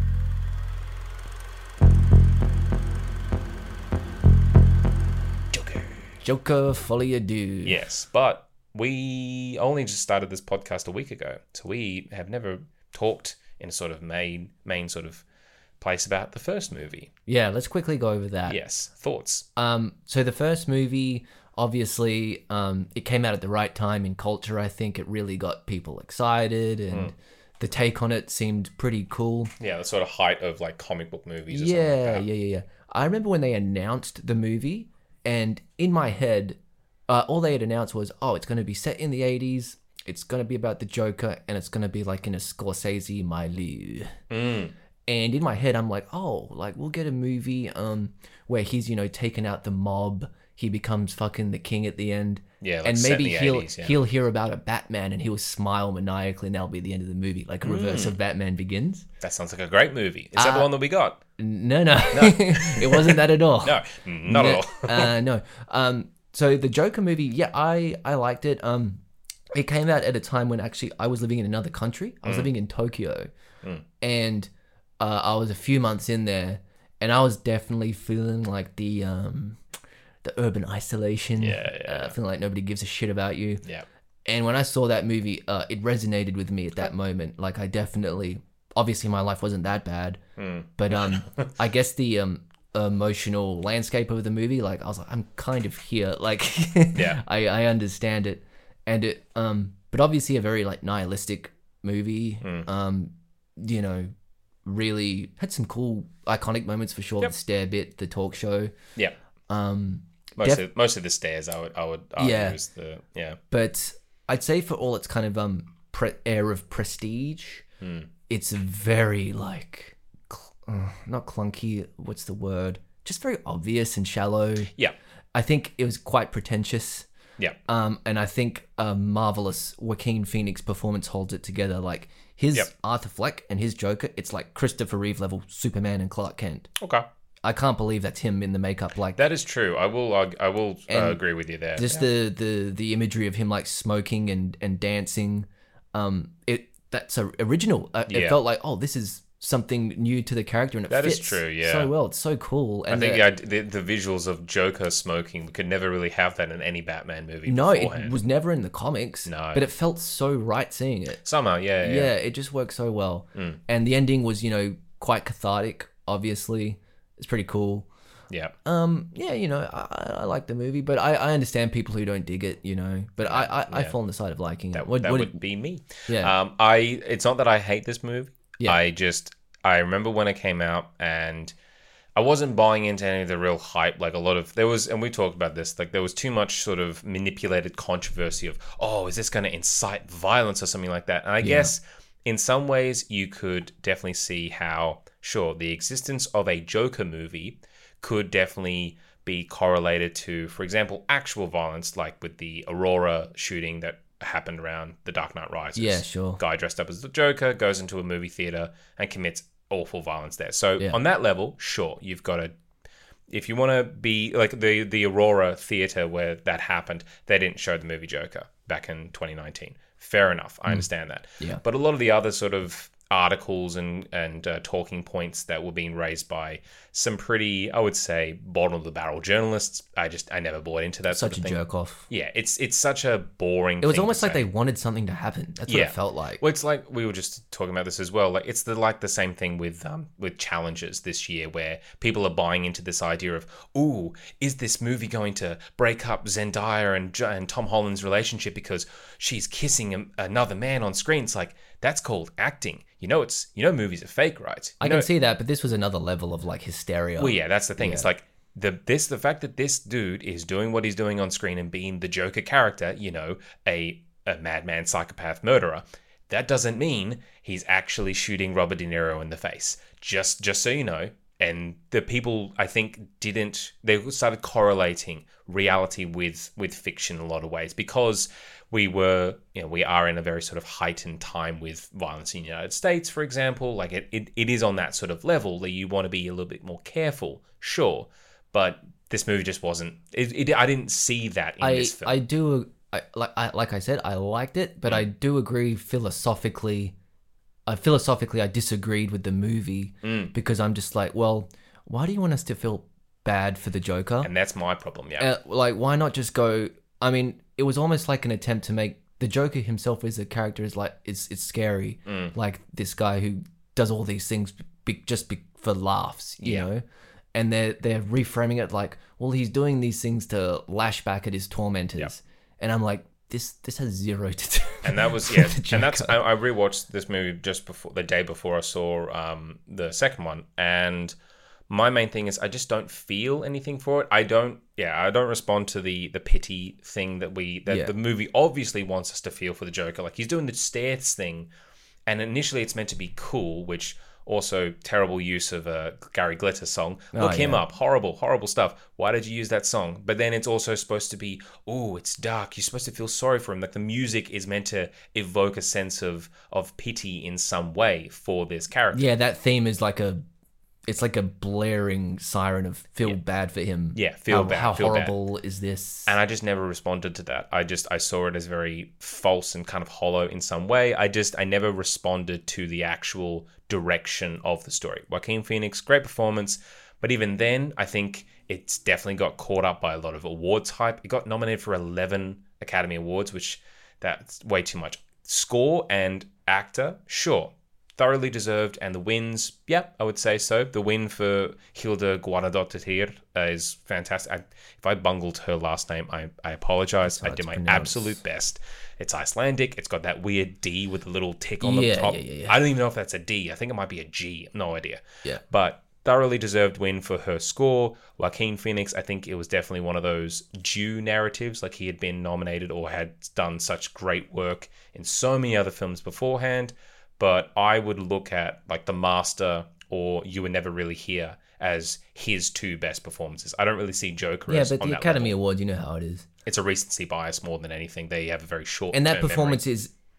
Joker, Folie à Deux. Yes, but we only just started this podcast a week ago, so we have never talked in a sort of main sort of place about the first movie. Yeah, let's quickly go over that. Yes, thoughts? So the first movie, obviously, it came out at the right time in culture. I think it really got people excited, and the take on it seemed pretty cool. Yeah, the sort of height of like comic book movies. Or something like that. Yeah. I remember when they announced the movie, and in my head, all they had announced was, it's going to be set in the 80s, it's going to be about the Joker, and it's going to be like in a Scorsese milieu. And in my head, I'm like, we'll get a movie where he's, taken out the mob, he becomes fucking the king at the end. Yeah, like and set in maybe the 80s, yeah. he'll hear about a Batman and he'll smile maniacally, and that'll be the end of the movie, like a reverse of Batman Begins. That sounds like a great movie. Is that the one that we got? No. It wasn't that at all. No, not at all. No. So the Joker movie, I liked it. It came out at a time when actually I was living in another country. I was living in Tokyo, and I was a few months in there, and I was definitely feeling like the urban isolation. Feeling like nobody gives a shit about you. Yeah. And when I saw that movie, it resonated with me at that moment. Like, I definitely, obviously my life wasn't that bad, but I guess the emotional landscape of the movie, like, I was like, I'm kind of here. Like, I understand it. And it, but obviously a very like nihilistic movie. Really had some cool iconic moments for sure. The stare bit, the talk show. Yeah. Most of the stairs, I would argue is the But I'd say for all its kind of air of prestige, it's very like not clunky. What's the word? Just very obvious and shallow. Yeah. I think it was quite pretentious. Yeah. And I think a marvelous Joaquin Phoenix performance holds it together. Like, His Yep. Arthur Fleck and his Joker, it's like Christopher Reeve level Superman and Clark Kent. Okay. I can't believe that's him in the makeup. Like That is true. I will agree with you there. just the imagery of him like smoking and dancing. That's original. It Yeah. felt like, oh, this is something new to the character, and it That is fits true, yeah. so well. It's so cool. I And think the visuals of Joker smoking, we could never really have that in any Batman movie no, beforehand. it was never in the comics. No. But it felt so right seeing it. Somehow, yeah. Yeah, it just worked so well. And the ending was, quite cathartic, obviously. It's pretty cool. Yeah. Yeah, I like the movie, but I understand people who don't dig it, but I fall on the side of liking it. That What would be me. Yeah. It's not that I hate this movie. Yeah. I remember when it came out and I wasn't buying into any of the real hype. Like and we talked about this, like there was too much sort of manipulated controversy of, oh, is this going to incite violence or something like that? And I guess in some ways you could definitely see how, sure, the existence of a Joker movie could definitely be correlated to, for example, actual violence, like with the Aurora shooting that happened around The Dark Knight Rises. Yeah, sure. Guy dressed up as the Joker goes into a movie theater and commits awful violence there. So Yeah. on that level, sure, you've got to, if you want to be like the Aurora theater where that happened, they didn't show the movie Joker back in 2019. Fair enough. I understand that. Yeah. But a lot of the other sort of articles and talking points that were being raised by some pretty, I would say, bottom of the barrel journalists, I never bought into that such sort of a thing. jerk off. Yeah, it's such a boring. It was thing almost to like say. they wanted something to happen. That's what it felt like. Well, it's like we were just talking about this as well. Like it's the same thing with challenges this year, where people are buying into this idea of, ooh, is this movie going to break up Zendaya and Tom Holland's relationship because she's kissing another man on screen? It's like, that's called acting. Movies are fake, right? I can see that, but this was another level of like hysteria. Well, yeah, that's the thing. It's like the fact that this dude is doing what he's doing on screen and being the Joker character, a madman, psychopath, murderer. That doesn't mean he's actually shooting Robert De Niro in the face. Just so you know. And the people, I think, they started correlating reality with fiction in a lot of ways, because we are in a very sort of heightened time with violence in the United States, for example. Like it is on that sort of level that you want to be a little bit more careful, sure. But this movie just wasn't, I didn't see that in this film. Like I said, I liked it, but I do agree philosophically, I disagreed with the movie because I'm just like, well, why do you want us to feel bad for the Joker? And that's my problem, yeah. Why not just go? I mean, it was almost like an attempt to make the Joker himself as a character is like it's scary, like this guy who does all these things for laughs, you know. And they're reframing it like, well, he's doing these things to lash back at his tormentors, and I'm like, this has zero to do. And that was and that's I rewatched this movie just before the day before I saw the second one, and my main thing is I just don't feel anything for it. I don't respond to the pity thing that the movie obviously wants us to feel for the Joker. Like he's doing the stairs thing, and initially it's meant to be cool, which also terrible use of a Gary Glitter song. Look him up. Horrible stuff. Why did you use that song? But then it's also supposed to be, oh, it's dark. You're supposed to feel sorry for him. Like the music is meant to evoke a sense of pity in some way for this character. Yeah, that theme is like it's like a blaring siren of feel bad for him. Yeah, feel bad. How feel horrible bad. is this? And I just never responded to that. I saw it as very false and kind of hollow in some way. I never responded to the actual direction of the story. Joaquin Phoenix, great performance. But even then, I think it's definitely got caught up by a lot of awards hype. It got nominated for 11 Academy Awards, which that's way too much. Score and actor, sure. Thoroughly deserved, and the wins, yeah, I would say so. The win for Hilda Guanadotir is fantastic. If I bungled her last name, I apologize. I did my absolute best. It's Icelandic. It's got that weird D with a little tick on the top. I don't even know if that's a D. I think it might be a G. No idea. Yeah. But thoroughly deserved win for her score. Joaquin Phoenix, I think it was definitely one of those due narratives. Like he had been nominated or had done such great work in so many other films beforehand. But I would look at like The Master or You Were Never Really Here as his two best performances. I don't really see Joker as but on the that Academy level. Award, you know how it is. It's a recency bias more than anything. They have a very short And that performance is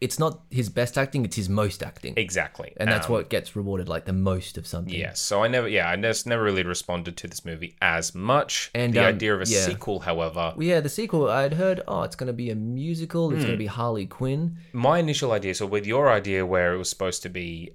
it's not his best acting, it's his most acting. Exactly. And that's what gets rewarded, like the most of something. Yeah, so I just never really responded to this movie as much. And, the idea of a yeah. sequel, however, Well, yeah, the sequel, I'd heard, it's going to be a musical, it's going to be Harley Quinn. my initial idea, so with your idea where it was supposed to be,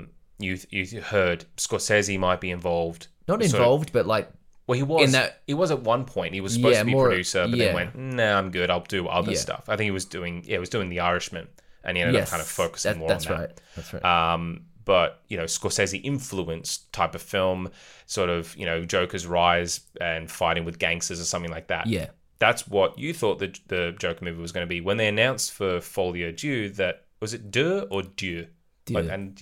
you heard Scorsese might be involved. Not sort of- involved, but like, well, he was. in that- He was at one point. He was supposed Yeah, to be more- producer, but yeah. then went, "Nah, I'm good. I'll do other Yeah. stuff." I think he was doing The Irishman, and he ended up kind of focusing more on that. right. That's right. But Scorsese influenced type of film, sort of Joker's rise and fighting with gangsters or something like that. Yeah. That's what you thought the Joker movie was going to be when they announced for Folie à Deux that was it Deux or Dieu? Dieu.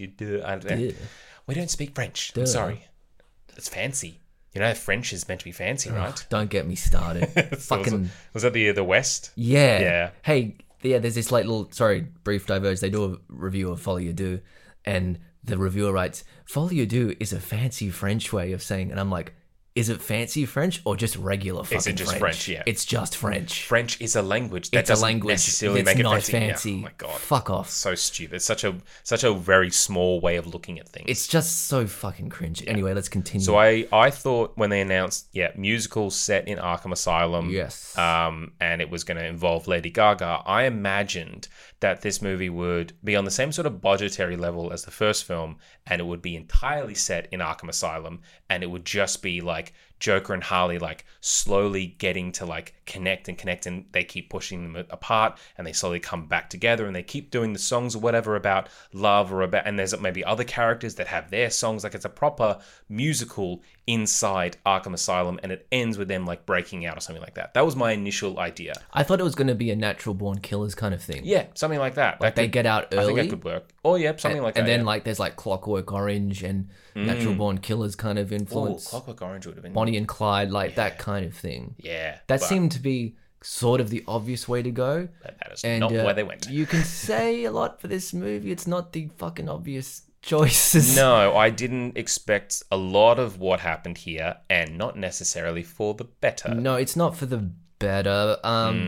And we don't speak French. I'm sorry. It's fancy. French is meant to be fancy, right? Don't get me started. So Fucking was that the West? yeah. Yeah. Hey, yeah. There's this like little brief diverge. They do a review of Folie à Deux, and the reviewer writes, "Folie à Deux is a fancy French way of saying," and I'm like, is it fancy French or just regular fucking just French? Yeah. It's just French. French is a language. That It's a doesn't language. necessarily It's make it not fancy. fancy. Yeah. Oh my god. Fuck off. So stupid. It's such a very small way of looking at things. It's just so fucking cringe. Anyway, let's continue. So I thought when they announced musical set in Arkham Asylum, Yes. and it was going to involve Lady Gaga, I imagined that this movie would be on the same sort of budgetary level as the first film, and it would be entirely set in Arkham Asylum, and it would just be like Joker and Harley like slowly getting to like connect, and they keep pushing them apart, and they slowly come back together, and they keep doing the songs or whatever about love or about, and there's maybe other characters that have their songs, like it's a proper musical inside Arkham Asylum, and it ends with them like breaking out or something like that. That was my initial idea. I thought it was going to be a Natural Born Killers kind of thing. Yeah, something like that. Like they get out I early. think that could work. Oh yeah, something like that. And then yeah. like there's like Clockwork Orange and Natural Born Killers kind of Ooh, influence. Clockwork Orange would have been Bonnie and Clyde, like that kind of thing. yeah. That but seemed to be sort of the obvious way to go. that is And not where they went. You can say a lot for this movie. It's not the fucking obvious choices. No, I didn't expect a lot of what happened here, and not necessarily for the better. No, it's not for the better.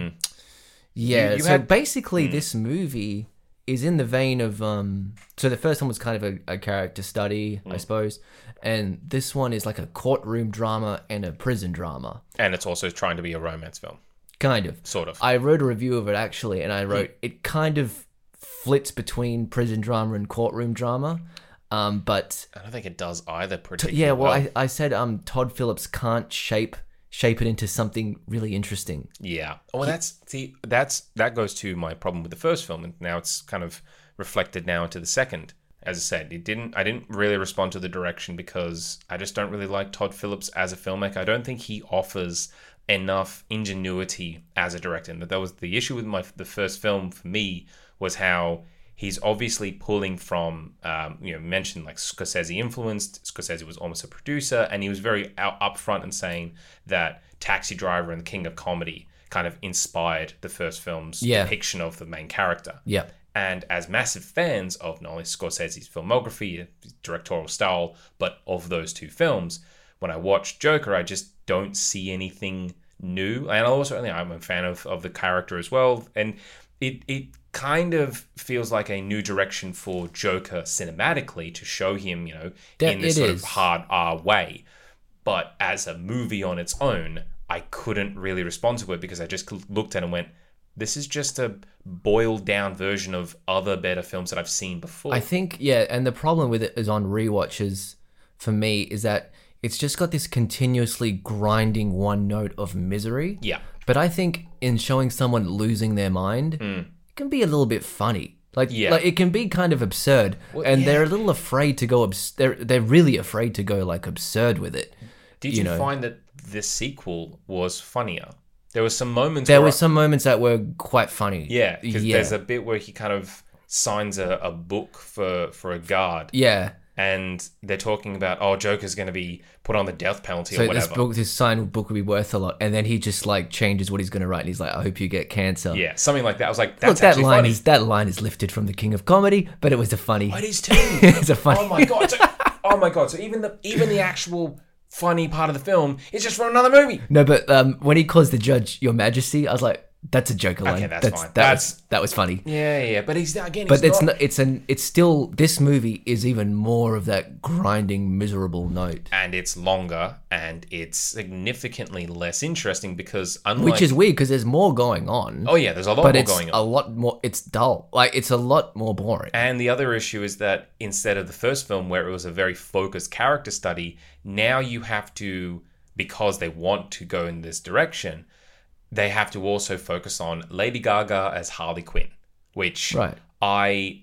Yeah, You so had- basically this movie is in the vein of so the first one was kind of a character study, I suppose, and this one is like a courtroom drama and a prison drama. And it's also trying to be a romance film, Kind of. sort of. I wrote a review of it actually, and I wrote it kind of flits between prison drama and courtroom drama. But I don't think it does either particularly yeah, well, well. I said Todd Phillips can't shape it into something really interesting. Yeah. Well, that goes to my problem with the first film, and now it's kind of reflected now into the second. As I said, I didn't really respond to the direction because I just don't really like Todd Phillips as a filmmaker. I don't think he offers enough ingenuity as a director. And that was the issue with the first film for me, was how he's obviously pulling from, mentioned like Scorsese influenced. Scorsese was almost a producer, and he was very upfront in saying that Taxi Driver and The King of Comedy kind of inspired the first film's depiction of the main character. Yeah. And as massive fans of not only Scorsese's filmography, directorial style, but of those two films, when I watch Joker, I just don't see anything new. And also, I'm a fan of the character as well. And it kind of feels like a new direction for Joker cinematically, to show him, in this sort of hard R way. But as a movie on its own, I couldn't really respond to it because I just looked at it and went, this is just a boiled down version of other better films that I've seen before. I think, and the problem with it is on rewatches for me is that it's just got this continuously grinding one note of misery. Yeah. But I think in showing someone losing their mind, it can be a little bit funny. Like it can be kind of absurd, and they're a little afraid to go. They're really afraid to go like absurd with it. Did you find that the sequel was funnier? There were some moments. There were some moments that were quite funny. Yeah, because there's a bit where he kind of signs a book for a guard. Yeah. And they're talking about, Joker's going to be put on the death penalty So or whatever. this signed book will be worth a lot, and then he just like changes what he's going to write, and he's like, "I hope you get cancer." Yeah, something like that. I was like, Look, that's that actually line funny. that line is lifted from the King of Comedy, but it was a funny. It is too. It's a funny. Oh my god! So even the actual funny part of the film is just from another movie. No, but when he calls the judge Your Majesty, I was like, That's a Joker line. Okay, that's fine. That was funny. Yeah. But he's But it's still, this movie is even more of that grinding, miserable note. and it's longer and it's significantly less interesting because unlike Which is weird because there's more going on. oh yeah, there's a lot but more it's going on. a lot more, it's dull. Like, it's a lot more boring. And the other issue is that instead of the first film where it was a very focused character study, now you have to, because they want to go in this direction, they have to also focus on Lady Gaga as Harley Quinn, which Right. I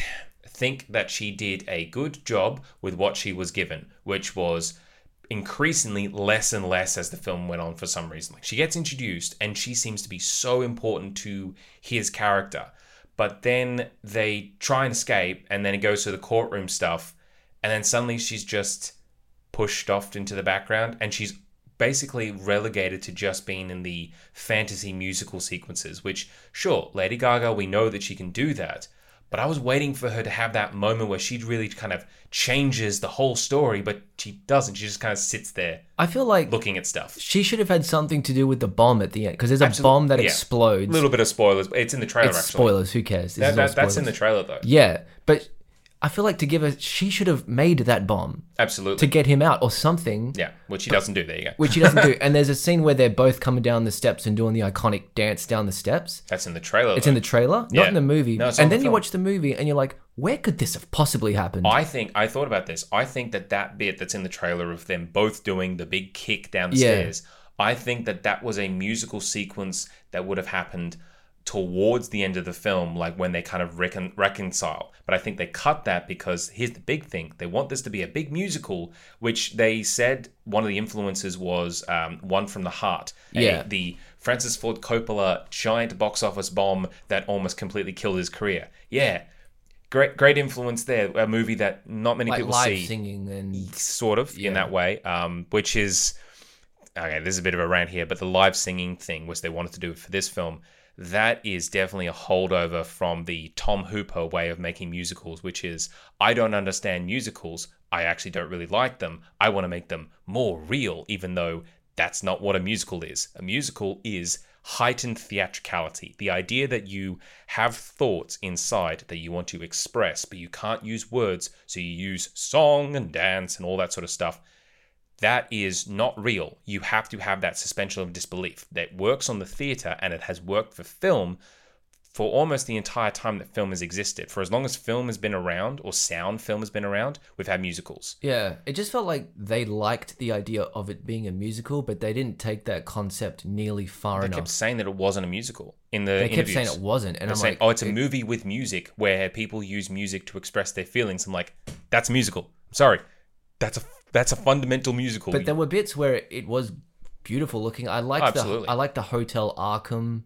think that she did a good job with what she was given, which was increasingly less and less as the film went on for some reason. Like, she gets introduced and she seems to be so important to his character. But then they try and escape, and then it goes to the courtroom stuff, and then suddenly she's just pushed off into the background, and she's basically relegated to just being in the fantasy musical sequences, which, sure, Lady Gaga, we know that she can do that, but I was waiting for her to have that moment where she really kind of changes the whole story, but she doesn't. She just kind of sits there I feel like looking at stuff. she should have had something to do with the bomb at the end, because there's a Absolutely, bomb that yeah. explodes. A little bit of spoilers, but it's in the trailer, It's actually. spoilers. Who cares? This is all That's in the spoilers. trailer, though. Yeah, but I feel like to give her, she should have made that bomb Absolutely. to get him out or something. Yeah, which he doesn't do. There you go. Which he doesn't do. And there's a scene where they're both coming down the steps and doing the iconic dance down the steps. That's in the trailer. It's though. in the trailer, Yeah. not in the movie. No, it's on and the then you film. watch the movie and you're like, where could this have possibly happened? I thought about this. I think that bit that's in the trailer of them both doing the big kick down the Yeah. stairs, I think that was a musical sequence that would have happened towards the end of the film, like when they kind of reconcile. But I think they cut that because here's the big thing. They want this to be a big musical, which they said one of the influences was One from the Heart. Yeah. The Francis Ford Coppola giant box office bomb that almost completely killed his career. Yeah. Great influence there. A movie that not many like people live see. singing and Sort of in that way, which is okay. There's a bit of a rant here, but the live singing thing, which they wanted to do for this film, that is definitely a holdover from the Tom Hooper way of making musicals, which is I don't understand musicals. I actually don't really like them. I want to make them more real, even though that's not what a musical is. A musical is heightened theatricality. The idea that you have thoughts inside that you want to express, but you can't use words, so you use song and dance and all that sort of stuff. That is not real. You have to have that suspension of disbelief that works on the theater, and it has worked for film for almost the entire time that film has existed. For as long as film has been around, or sound film has been around, we've had musicals. yeah, it just felt like they liked the idea of it being a musical, but they didn't take that concept nearly far They enough. kept saying that it wasn't a musical in the They kept interviews. saying it wasn't, and They're I'm saying, like, oh, it's a movie with music where people use music to express their feelings. I'm like, that's a musical. I'm sorry. That's a fundamental musical. But there were bits where it was beautiful looking. I liked Absolutely. I liked the Hotel Arkham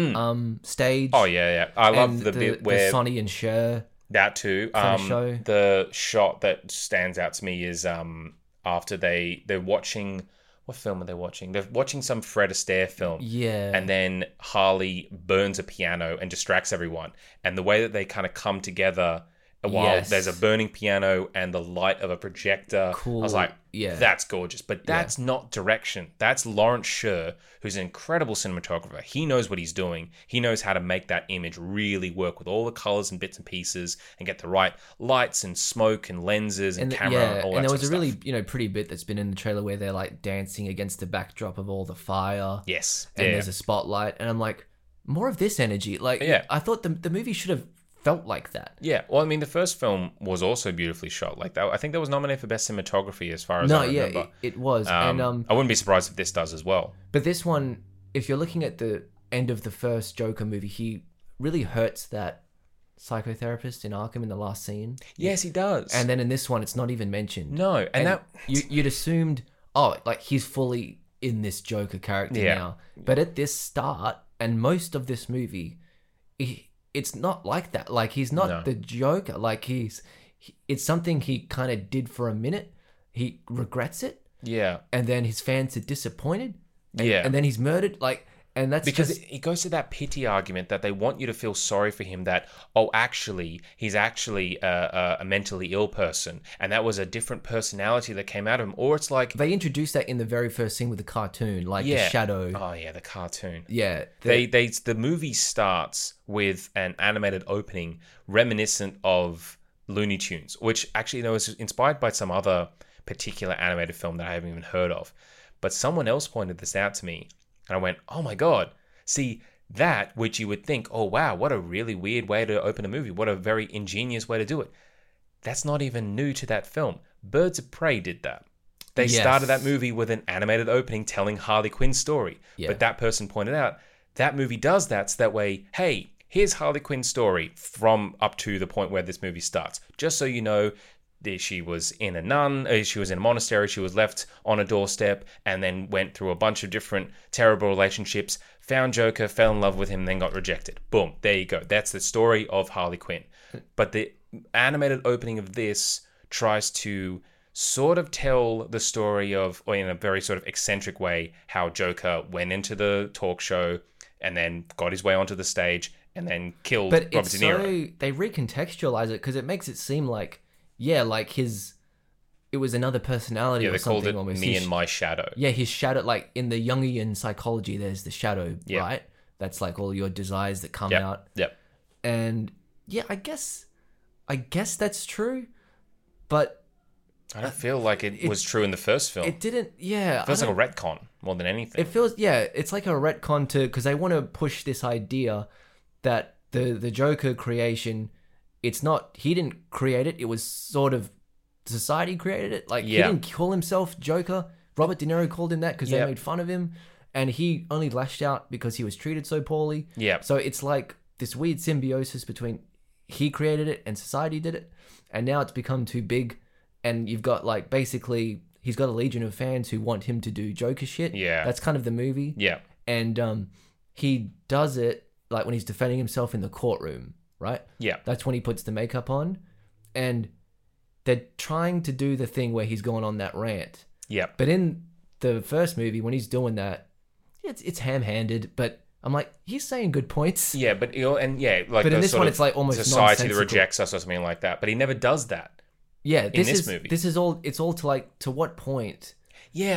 stage. Oh, yeah. I love and the bit where... the Sonny and Cher. That too. kind of show. The shot that stands out to me is after they're watching... What film are they watching? They're watching some Fred Astaire film. Yeah. And then Harley burns a piano and distracts everyone. And the way that they kind of come together while Yes. there's a burning piano and the light of a projector. Cool. I was like, Yeah. that's gorgeous. But that's not direction. That's Lawrence Sher, who's an incredible cinematographer. He knows what he's doing. He knows how to make that image really work with all the colors and bits and pieces and get the right lights and smoke and lenses and camera and all that and there sort was of a stuff. really pretty bit that's been in the trailer where they're like dancing against the backdrop of all the fire. Yes. And Yeah. there's a spotlight, and I'm like, more of this energy. Like, Yeah. I thought the movie should have felt like that. Yeah, well, I mean, the first film was also beautifully shot. Like that, I think that was nominated for best cinematography, as far as I remember. it was. I wouldn't be surprised if this does as well. But this one, if you're looking at the end of the first Joker movie, he really hurts that psychotherapist in Arkham in the last scene. Yes, he does. And then in this one, it's not even mentioned. no, and that you'd assumed, oh, like he's fully in this Joker character Yeah. now. But at this start and most of this movie, it's not like that. Like he's not No. the Joker. Like it's something he kind of did for a minute. He regrets it, yeah, and then his fans are disappointed. And, Yeah. and then he's murdered. Like, And that's because just, it goes to that pity argument that they want you to feel sorry for him, that, actually, he's actually a mentally ill person, and that was a different personality that came out of him. Or it's like... they introduced that in the very first scene with the cartoon, like the Yeah. shadow. Oh, yeah, the cartoon. Yeah. The movie starts with an animated opening reminiscent of Looney Tunes, which actually was inspired by some other particular animated film that I haven't even heard of. But someone else pointed this out to me, and I went, oh my God. See, that, which you would think, oh wow, what a really weird way to open a movie. What a very ingenious way to do it. That's not even new to that film. Birds of Prey did that. They Yes. started that movie with an animated opening telling Harley Quinn's story. Yeah. But that person pointed out, that movie does that so that way, hey, here's Harley Quinn's story from up to the point where this movie starts. Just so you know, she was in a monastery, she was left on a doorstep, and then went through a bunch of different terrible relationships, found Joker, fell in love with him, then got rejected. Boom, there you go. That's the story of Harley Quinn. But the animated opening of this tries to sort of tell the story of, or in a very sort of eccentric way, how Joker went into the talk show and then got his way onto the stage and then killed But Robert it's De Niro. so, they recontextualize it because it makes it seem like, yeah, like it was another personality Yeah, or they called something it almost. Me and My Shadow. Yeah, his shadow, like in the Jungian psychology, there's the shadow, Yeah. right? That's like all your desires that come Yep. out. Yep. And yeah, I guess that's true, but I don't feel like it was true in the first film. it didn't. Yeah, It feels like a retcon more than anything. it feels, yeah, it's like a retcon to, because they want to push this idea that the Joker creation, it's not, he didn't create it. It was sort of society created it. Like he Yeah. didn't call himself Joker. Robert De Niro called him that because they Yep. made fun of him, and he only lashed out because he was treated so poorly. Yep. So it's like this weird symbiosis between he created it and society did it, and now it's become too big, and you've got like basically he's got a legion of fans who want him to do Joker shit. Yeah. That's kind of the movie. Yeah. And he does it like when he's defending himself in the courtroom, right? Yeah. That's when he puts the makeup on, and they're trying to do the thing where he's going on that rant. Yeah. But in the first movie, when he's doing that, it's ham-handed, but I'm like, he's saying good points. Yeah, but like But in the this sort one, of it's like almost society that nonsensical. rejects us or something like that. But he never does that. Yeah, this is movie. This is all. It's all to like to what point? Yeah,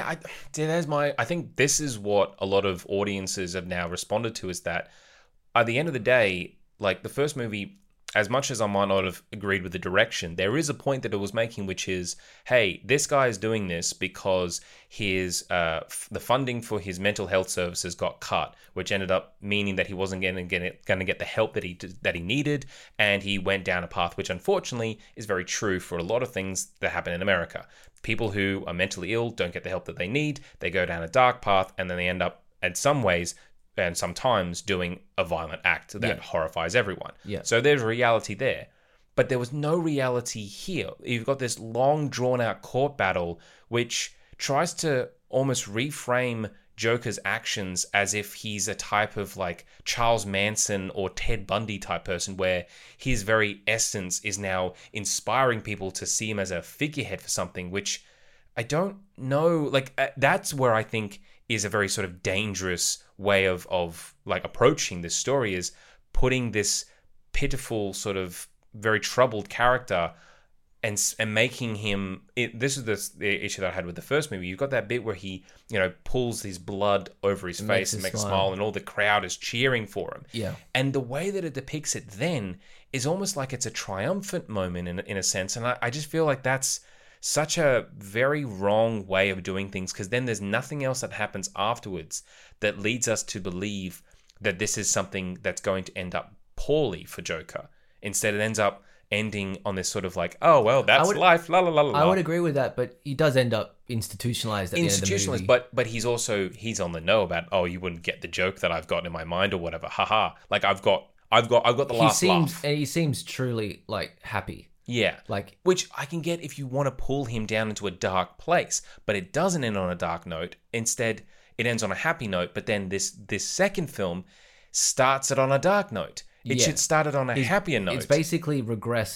I think this is what a lot of audiences have now responded to, is that at the end of the day, like the first movie, as much as I might not have agreed with the direction, there is a point that it was making, which is, hey, this guy is doing this because his the funding for his mental health services got cut, which ended up meaning that he wasn't going to get the help that he needed, and he went down a path which unfortunately is very true for a lot of things that happen in America. People who are mentally ill don't get the help that they need, they go down a dark path, and then they end up, in some ways, and sometimes doing a violent act that horrifies everyone. Yeah. So there's a reality there. But there was no reality here. You've got this long, drawn-out court battle which tries to almost reframe Joker's actions as if he's a type of like Charles Manson or Ted Bundy type person, where his very essence is now inspiring people to see him as a figurehead for something, which I don't know. Like, that's where I think is a very sort of dangerous way of like approaching this story, is putting this pitiful sort of very troubled character and making him this is the issue that I had with the first movie. You've got that bit where he, pulls his blood over his face and makes a smile, and all the crowd is cheering for him. Yeah. And the way that it depicts it then is almost like it's a triumphant moment in a sense. And I just feel like that's such a very wrong way of doing things, because then there's nothing else that happens afterwards that leads us to believe that this is something that's going to end up poorly for Joker. Instead, it ends up ending on this sort of like, oh, well, that's life, la la la la. I would agree with that, but he does end up institutionalized at the end of the movie. But he's on the know about, oh, you wouldn't get the joke that I've got in my mind or whatever. Haha. Like I've got the last laugh. And he seems truly like happy. Yeah. Like, which I can get if you want to pull him down into a dark place, but it doesn't end on a dark note. Instead, it ends on a happy note, but then this second film starts it on a dark note. It should start it on a happier note. It's basically regressed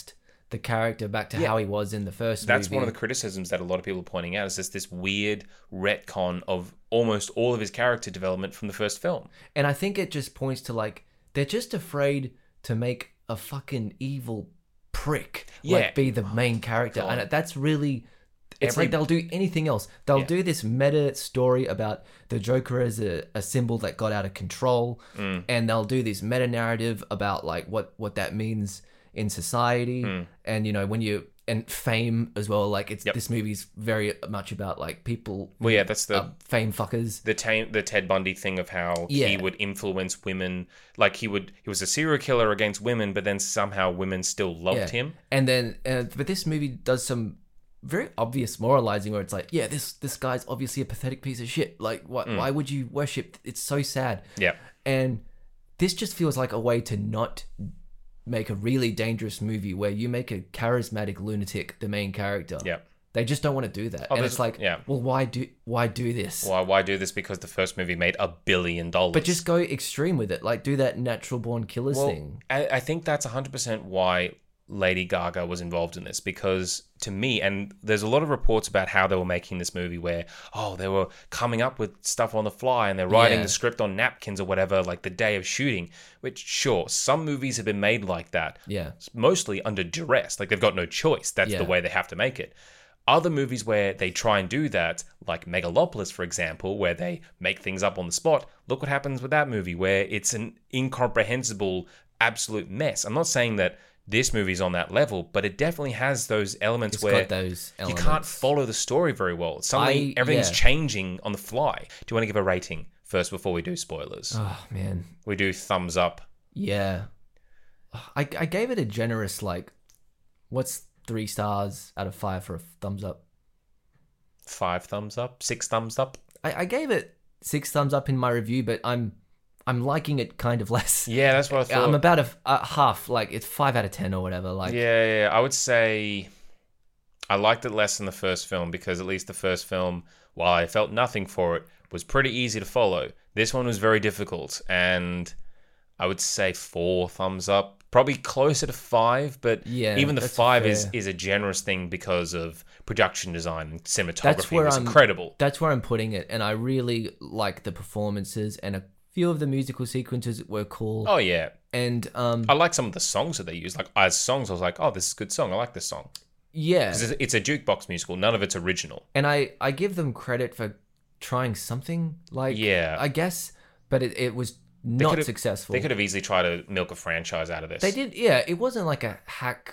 the character back to how he was in the first That's movie. one of the criticisms that a lot of people are pointing out, is just this weird retcon of almost all of his character development from the first film. And I think it just points to like they're just afraid to make a fucking evil prick like be the main character, and that's really. It's like they'll do anything else. They'll do this meta story about the Joker as a symbol that got out of control, and they'll do this meta narrative about like what that means in society, and you know when you and fame as well. Like it's this movie's very much about like people. Well, yeah, that's the fame fuckers. The Ted Bundy thing of how he would influence women. Like he was a serial killer against women, but then somehow women still loved him. And then, but this movie does some very obvious moralizing where it's like, yeah, this guy's obviously a pathetic piece of shit. Like, why would you worship? It's so sad. Yeah. And this just feels like a way to not make a really dangerous movie where you make a charismatic lunatic the main character. Yeah. They just don't want to do that. And it's like, well, why do this? Why do this? Because the first movie made $1 billion. But just go extreme with it. Like, do that natural born killers thing. I think that's 100% why Lady Gaga was involved in this, because to me, and there's a lot of reports about how they were making this movie where, they were coming up with stuff on the fly and they're writing the script on napkins or whatever, like the day of shooting, which sure, some movies have been made like that. Yeah. Mostly under duress. Like they've got no choice. That's the way they have to make it. Other movies where they try and do that, like Megalopolis, for example, where they make things up on the spot. Look what happens with that movie, where it's an incomprehensible, absolute mess. I'm not saying that this movie's on that level, but it definitely has those elements where you can't follow the story very well. Suddenly, everything's changing on the fly. Do you want to give a rating first before we do spoilers? Oh, man. We do thumbs up. Yeah. I gave it a generous, like, what's 3 stars out of 5 for a thumbs up? 5 thumbs up? 6 thumbs up? I gave it 6 thumbs up in my review, but I'm liking it kind of less. Yeah, that's what I thought. I'm about a half, like it's 5 out of 10 or whatever. Like yeah, I would say I liked it less than the first film, because at least the first film, while I felt nothing for it, was pretty easy to follow. This one was very difficult, and I would say 4 thumbs up. Probably closer to 5, but even the 5 is a generous thing because of production design and cinematography. It's incredible. That's where I'm putting it, and I really like the performances, and a few of the musical sequences were cool. Oh yeah, and I like some of the songs that they use. Like as songs, I was like, oh, this is a good song. I like this song. Yeah, it's a jukebox musical. None of it's original. And I give them credit for trying something. Like I guess, but it was not successful. They could have easily tried to milk a franchise out of this. They did. Yeah, it wasn't like a hack,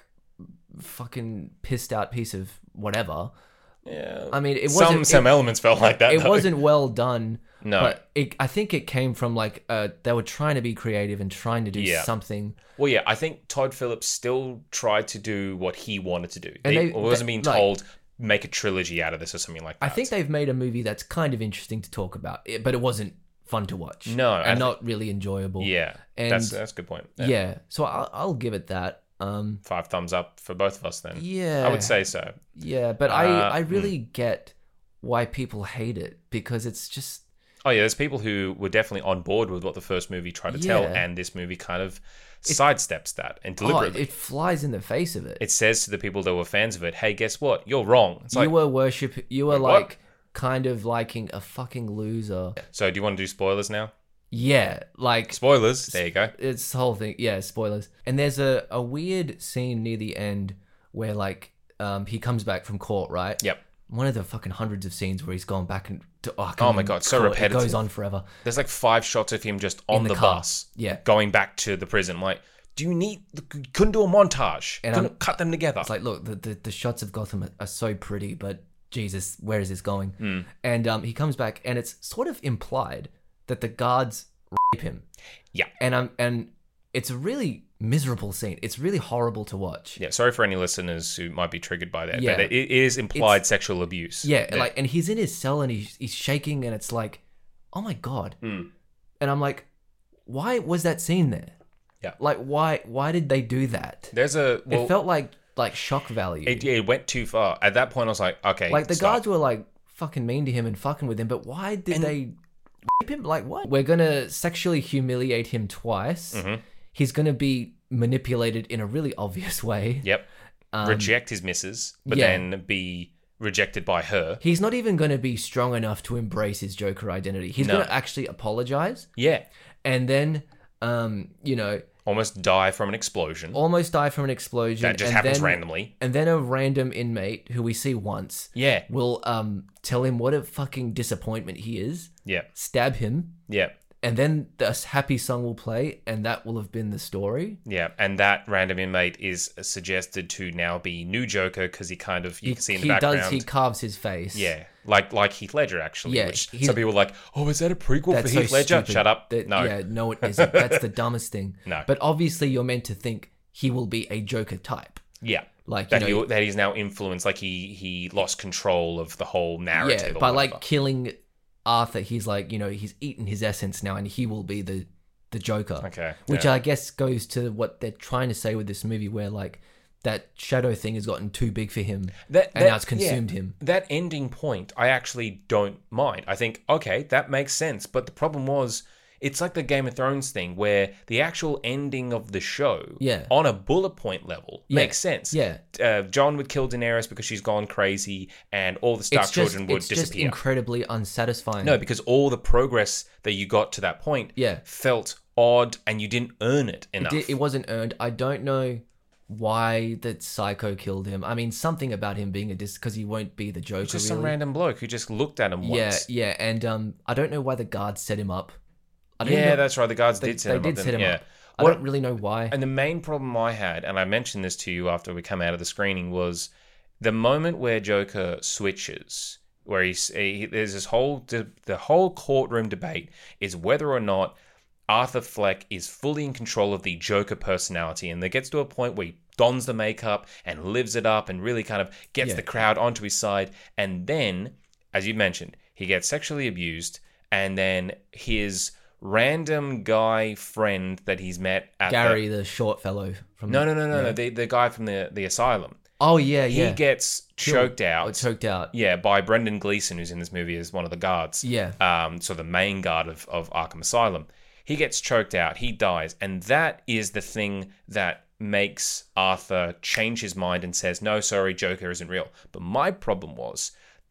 fucking pissed out piece of whatever. Yeah, I mean, it wasn't. Some elements felt like that. It wasn't well done. No, but I think it came from like they were trying to be creative and trying to do something. Well, yeah, I think Todd Phillips still tried to do what he wanted to do. He wasn't being told make a trilogy out of this or something like that. I think they've made a movie that's kind of interesting to talk about, but it wasn't fun to watch. No, and not really enjoyable. Yeah, and that's a good point. Yeah, so I'll give it that. 5 thumbs up for both of us then. Yeah, I would say so. Yeah, but I really get why people hate it, because it's just. Oh yeah, there's people who were definitely on board with what the first movie tried to tell, and this movie kind of sidesteps that and deliberately. It flies in the face of it. It says to the people that were fans of it, "Hey, guess what? You're wrong." It's You were like kind of liking a fucking loser. So, do you want to do spoilers now? Yeah, like spoilers. There you go. It's the whole thing. Yeah, spoilers. And there's a weird scene near the end where like he comes back from court, right? Yep. One of the fucking hundreds of scenes where he's gone back and oh my god, so repetitive. It goes on forever. There's like 5 shots of him just on the bus, going back to the prison. I'm like, do you couldn't do a montage? And couldn't cut them together. It's like, look, the shots of Gotham are so pretty, but Jesus, where is this going? And he comes back, and it's sort of implied that the guards rape him. Yeah, and it's a really miserable scene. It's really horrible to watch. Yeah, sorry for any listeners who might be triggered by that. Yeah, but it is implied sexual abuse. Yeah, like, and he's in his cell and he's shaking, and it's like, oh my god. And I'm like, why was that scene there? Yeah, like why did they do that? It felt like shock value. It went too far. At that point, I was like, okay, like the guards were like fucking mean to him and fucking with him, but why did they rape him? Like, what? We're gonna sexually humiliate him twice. He's going to be manipulated in a really obvious way. Yep. reject his missus, but yeah. then be rejected by her. He's not even going to be strong enough to embrace his Joker identity. He's No. going to actually apologize Yeah. and then, you know, Almost die from an explosion. almost die from an explosion. That just and happens then, randomly. And then a random inmate who we see once Yeah. will tell him what a fucking disappointment he is, Yeah. stab him, Yeah. and then the happy song will play, and that will have been the story. Yeah. And that random inmate is suggested to now be new Joker because he kind of, you can see in the background. He carves his face. Yeah. Like Heath Ledger, actually. Yeah, Which he's- some people are like, oh, is that a prequel for That's Heath so Ledger? stupid. Shut up. That- No. Yeah, no, it isn't. That's the dumbest thing. No. But obviously, you're meant to think he will be a Joker type. Yeah. Like, that, you know, that he's now influenced, like he lost control of the whole narrative. yeah, or by whatever. like killing Arthur, he's like, you know, he's eaten his essence now, and he will be the Joker. Okay, Which yeah. I guess goes to what they're trying to say with this movie, where like that shadow thing has gotten too big for him, and now it's consumed him. That ending point, I actually don't mind. I think, okay, that makes sense. But the problem was, it's like the Game of Thrones thing where the actual ending of the show, Yeah. on a bullet point level, Yeah. makes sense. Yeah. John would kill Daenerys because she's gone crazy, and all the Stark children would it's just disappear. incredibly unsatisfying. No, because all the progress that you got to that point Yeah. felt odd, and you didn't earn it enough. It wasn't earned. I don't know why that Psycho killed him. I mean, something about him being because he won't be the Joker. Just really. some random bloke who just looked at him Yeah, once. yeah, and I don't know why the guards set him up. I don't even Yeah, know- that's right. The guards they did set him did up. set him yeah. up. I What- don't really know why. And the main problem I had, and I mentioned this to you after we come out of the screening, was the moment where Joker switches, where there's this the whole courtroom debate is whether or not Arthur Fleck is fully in control of the Joker personality, and it gets to a point where he dons the makeup and lives it up and really kind of gets Yeah. the crowd onto his side, and then, as you mentioned, he gets sexually abused, and then his random guy friend that he's met at Gary, the short fellow from no, the guy from the asylum. Oh yeah, He yeah. gets choked out. Or choked out. Yeah, by Brendan Gleeson, who's in this movie as one of the guards. Yeah. So the main guard of Arkham Asylum. He gets choked out. He dies. And that is the thing that makes Arthur change his mind and says, no, sorry, Joker isn't real. But my problem was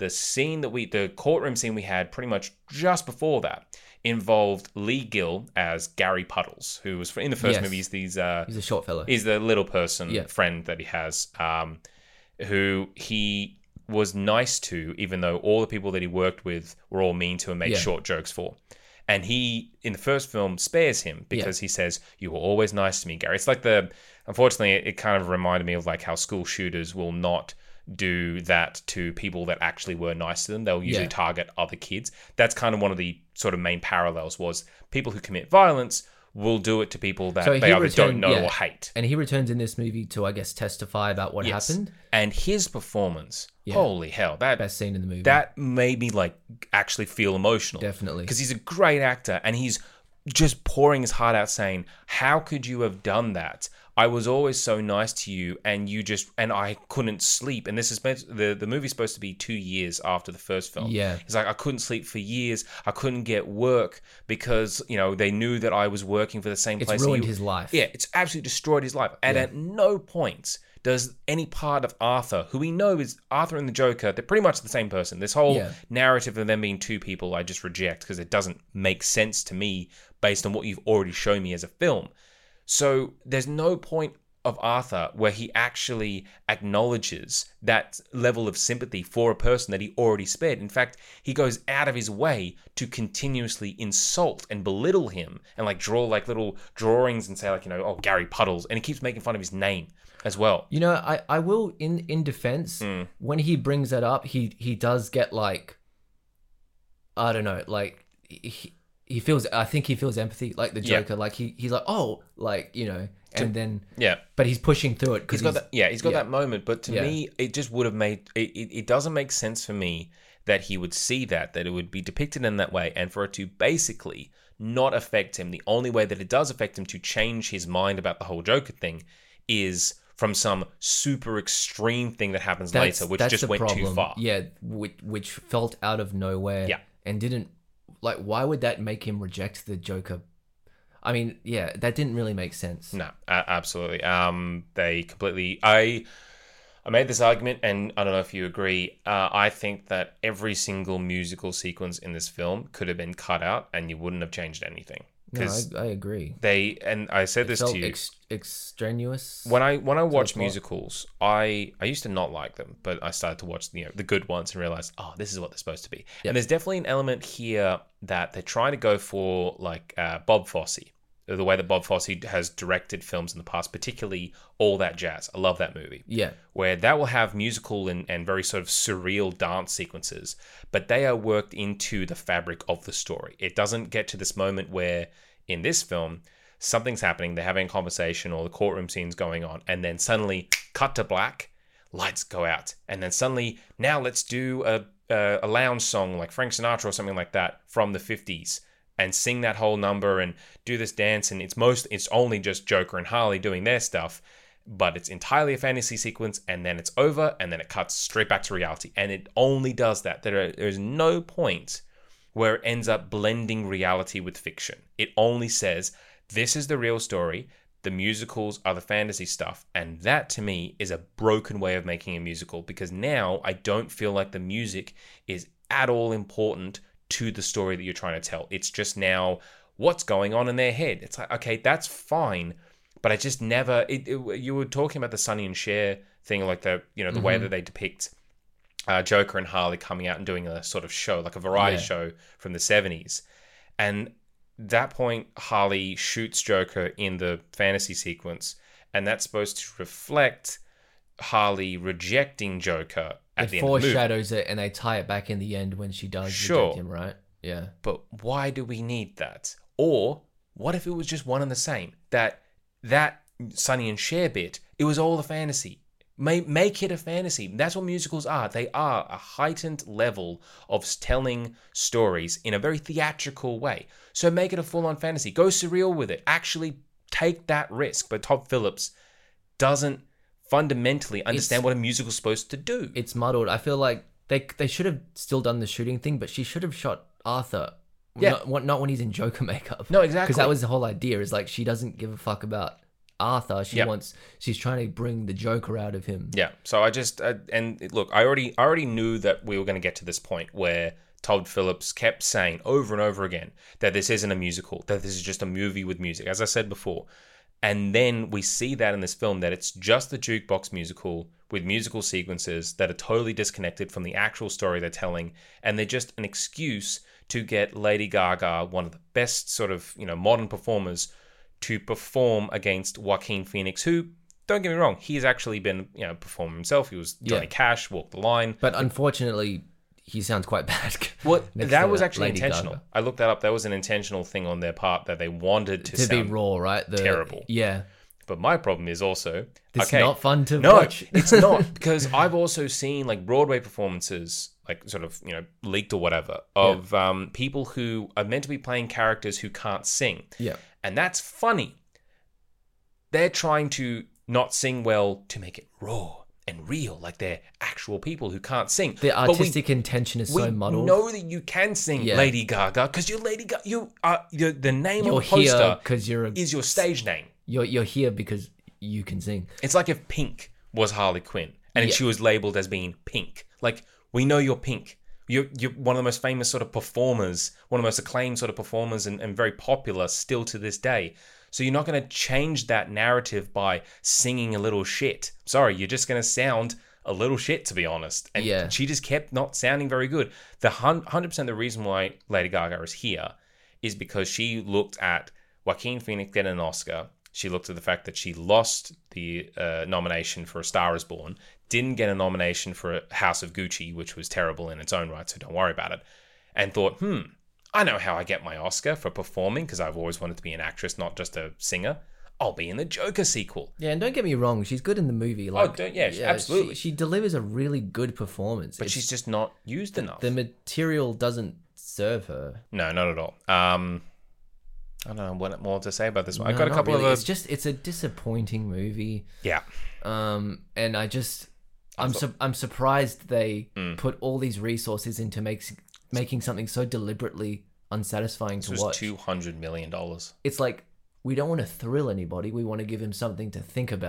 the courtroom scene we had pretty much just before that involved Lee Gill as Gary Puddles, who was in the first Yes. movie. He's He's a short fellow. He's the little person Yeah. friend that he has, who he was nice to, even though all the people that he worked with were all mean to and made Yeah. short jokes for. And he, in the first film, spares him because he says, "You were always nice to me, Gary." It's like unfortunately, it kind of reminded me of like how school shooters will not do that to people that actually were nice to them. They'll usually Yeah. target other kids. That's kind of one of the sort of main parallels was people who commit violence will do it to people that they either don't know or hate. And he returns in this movie to, I guess, testify about what Yes. happened. And his performance, holy hell, Best scene in the movie. that made me like actually feel emotional. Definitely. Because he's a great actor and he's just pouring his heart out saying, how could you have done that? I was always so nice to you and I couldn't sleep. And this is the movie's supposed to be 2 years after the first film. Yeah. He's like, I couldn't sleep for years. I couldn't get work because, they knew that I was working for the same It's place. that ruined you- his life. Yeah, it's absolutely destroyed his life. And at no point does any part of Arthur, who we know is Arthur and the Joker, they're pretty much the same person. This whole narrative of them being two people, I just reject because it doesn't make sense to me based on what you've already shown me as a film. So there's no point of Arthur where he actually acknowledges that level of sympathy for a person that he already spared. In fact, he goes out of his way to continuously insult and belittle him and like draw like little drawings and say like, oh, Gary Puddles. And he keeps making fun of his name as well. I will, in defense, when he brings that up, he does get like, I don't know, like he feels, I think he feels empathy, like the Joker, like he's like, oh, like, and then, but he's pushing through it because he's got that moment. But to me, it just would have made it doesn't make sense for me that he would see that it would be depicted in that way, and for it to basically not affect him. The only way that it does affect him to change his mind about the whole Joker thing is from some super extreme thing that happens later, which just went too far. Yeah, which felt out of nowhere. Yeah. And didn't, like, why would that make him reject the Joker? I mean, yeah, that didn't really make sense. No, absolutely. They completely. I made this argument, and I don't know if you agree. I think that every single musical sequence in this film could have been cut out, and you wouldn't have changed anything. No, I agree. And I said this Felt to you. extraneous. When I watch plot. musicals, I used to not like them, but I started to watch the good ones and realized, oh, this is what they're supposed to be. Yep. And there's definitely an element here that they're trying to go for, like Bob Fosse, the way that Bob Fosse has directed films in the past, particularly All That Jazz. I love that movie. Yeah. Where that will have musical and very sort of surreal dance sequences, but they are worked into the fabric of the story. It doesn't get to this moment where in this film, something's happening, they're having a conversation or the courtroom scene's going on, and then suddenly cut to black, lights go out, and then suddenly, now let's do a lounge song like Frank Sinatra or something like that from the 50s and sing that whole number and do this dance, and it's only just Joker and Harley doing their stuff, but it's entirely a fantasy sequence, and then it's over, and then it cuts straight back to reality, and it only does that. There's no point where it ends up blending reality with fiction. It only says, this is the real story, the musicals are the fantasy stuff, and that to me is a broken way of making a musical, because now I don't feel like the music is at all important to the story that you're trying to tell. It's just now what's going on in their head. It's like, okay, that's fine, but I just never... you were talking about the Sonny and Cher thing, like the way that they depict Joker and Harley coming out and doing a sort of show, like a variety show from the 70s. And that point, Harley shoots Joker in the fantasy sequence, and that's supposed to reflect Harley rejecting Joker at the end of the movie. It foreshadows it, and they tie it back in the end when she does reject him, right? Yeah. But why do we need that? Or what if it was just one and the same? That Sonny and Cher bit, it was all a fantasy. Make it a fantasy. That's what musicals are. They are a heightened level of telling stories in a very theatrical way. So make it a full-on fantasy. Go surreal with it. Actually take that risk. But Todd Phillips doesn't fundamentally understand what a musical's supposed to do. It's muddled. I feel like they should have still done the shooting thing, but she should have shot Arthur. Yeah. Not when he's in Joker makeup. No, exactly. Because that was the whole idea, is like she doesn't give a fuck about Arthur. She's trying to bring the Joker out of him. Yeah. So I just and look, I already knew that we were going to get to this point where Todd Phillips kept saying over and over again that this isn't a musical, that this is just a movie with music, as I said before. And then we see that in this film, that it's just the jukebox musical with musical sequences that are totally disconnected from the actual story they're telling, and they're just an excuse to get Lady Gaga, one of the best sort of modern performers, to perform against Joaquin Phoenix, who, don't get me wrong, he's actually been performing himself. He was Johnny Cash, Walk the Line. But unfortunately, he sounds quite bad. Well, that was actually Lady intentional. Gaga. I looked that up. That was an intentional thing on their part, that they wanted to To be sound raw, right? terrible. Yeah. But my problem is also... It's okay, not fun to no, watch. it's not. Because I've also seen like Broadway performances, like sort of, leaked or whatever, of people who are meant to be playing characters who can't sing. Yeah. And that's funny. They're trying to not sing well to make it raw and real, like they're actual people who can't sing. The artistic intention is so muddled. We know that you can sing, Lady Gaga, because you're Lady Gaga. You are the name of the poster is your stage name. You're here because you can sing. It's like if Pink was Harley Quinn and she was labeled as being Pink. Like, we know you're Pink. You're one of the most famous sort of performers, one of the most acclaimed sort of performers, and very popular still to this day. So you're not going to change that narrative by singing a little shit. Sorry, you're just going to sound a little shit, to be honest. And she just kept not sounding very good. The 100% the reason why Lady Gaga is here is because she looked at Joaquin Phoenix getting an Oscar. She looked at the fact that she lost the nomination for A Star Is Born, didn't get a nomination for House of Gucci, which was terrible in its own right, so don't worry about it, and thought, I know how I get my Oscar for performing, because I've always wanted to be an actress, not just a singer. I'll be in the Joker sequel. Yeah, and don't get me wrong, she's good in the movie. Like, absolutely. She delivers a really good performance. But she's just not used enough. The material doesn't serve her. No, not at all. I don't know what more to say about this one. No, I've got a couple really. of... It's a disappointing movie. Yeah. And I'm surprised they put all these resources into making something so deliberately unsatisfying to watch. This was $200 million. It's like, we don't want to thrill anybody. We want to give him something to think about.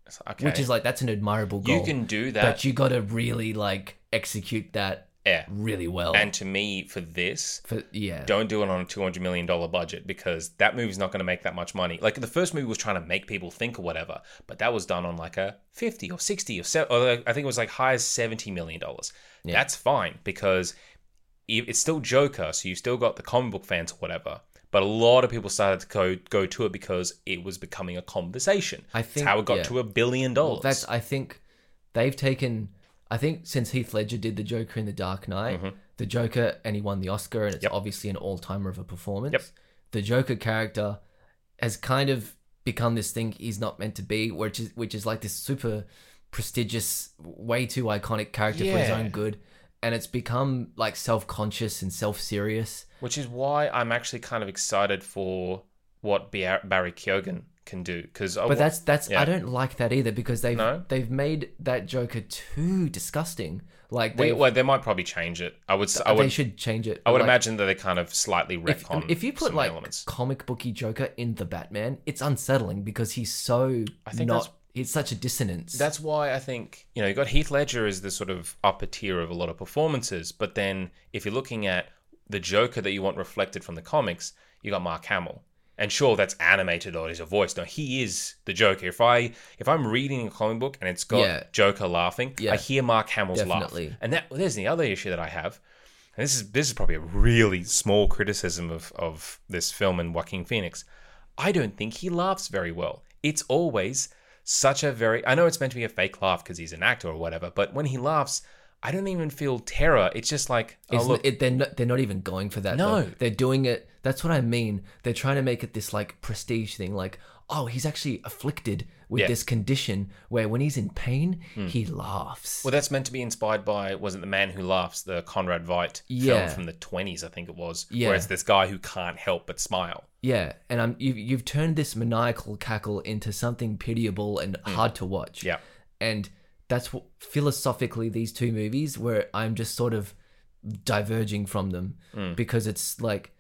Okay. which is like that's an admirable goal. You can do that. but you got to really like execute that Yeah. really well. And to me, for this, yeah, don't do it on a $200 million budget because that movie's not going to make that much money. Like the first movie was trying to make people think or whatever, but that was done on like a 50 or 60 or I think it was like high as $70 million. That's fine because it's still Joker, so you still got the comic book fans or whatever. But a lot of people started to go to it because it was becoming a conversation. I think that's how it got to $1 billion. Well, I think they've taken. I think since Heath Ledger did the Joker in The Dark Knight, the Joker, and he won the Oscar, and it's obviously an all-timer of a performance. Yep. The Joker character has kind of become this thing he's not meant to be, which is like this super prestigious, way too iconic character for his own good, and it's become like self-conscious and self-serious. Which is why I'm actually kind of excited for what Barry Keoghan can do. But that's I don't like that either because they've made that Joker too disgusting. Like they might probably change it. They should change it. I would imagine that they kind of slightly retcon. If you put like elements. comic booky Joker in the Batman, it's unsettling because he's so it's such a dissonance. That's why I think, you got Heath Ledger as the sort of upper tier of a lot of performances. But then if you're looking at the Joker that you want reflected from the comics, you got Mark Hamill. And sure, that's animated or is a voice. No, he is the Joker. If I'm reading a comic book and it's got Joker laughing, I hear Mark Hamill's laugh. And there's the other issue that I have. And this is probably a really small criticism of this film and Joaquin Phoenix. I don't think he laughs very well. It's always such a I know it's meant to be a fake laugh because he's an actor or whatever, but when he laughs, I don't even feel terror. It's just like, they're not even going for that. No. Though. They're doing it. That's what I mean. They're trying to make it this like prestige thing. Like, oh, he's actually afflicted with this condition where when he's in pain, he laughs. Well, that's meant to be inspired by, was it The Man Who Laughs, the Conrad Veidt film from the 20s, I think it was, where it's this guy who can't help but smile. Yeah, and you've turned this maniacal cackle into something pitiable and hard to watch. Yeah. And that's what philosophically these two movies where I'm just sort of diverging from them because it's like,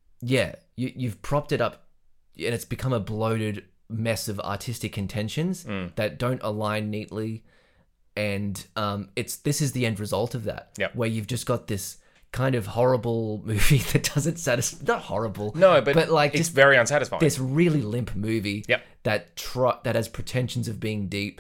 you've propped it up and it's become a bloated mess of artistic intentions that don't align neatly, and this is the end result of that. Where you've just got this kind of horrible movie that doesn't satisfy. Not horrible, no, but like it's just very unsatisfying. This really limp movie that has pretensions of being deep,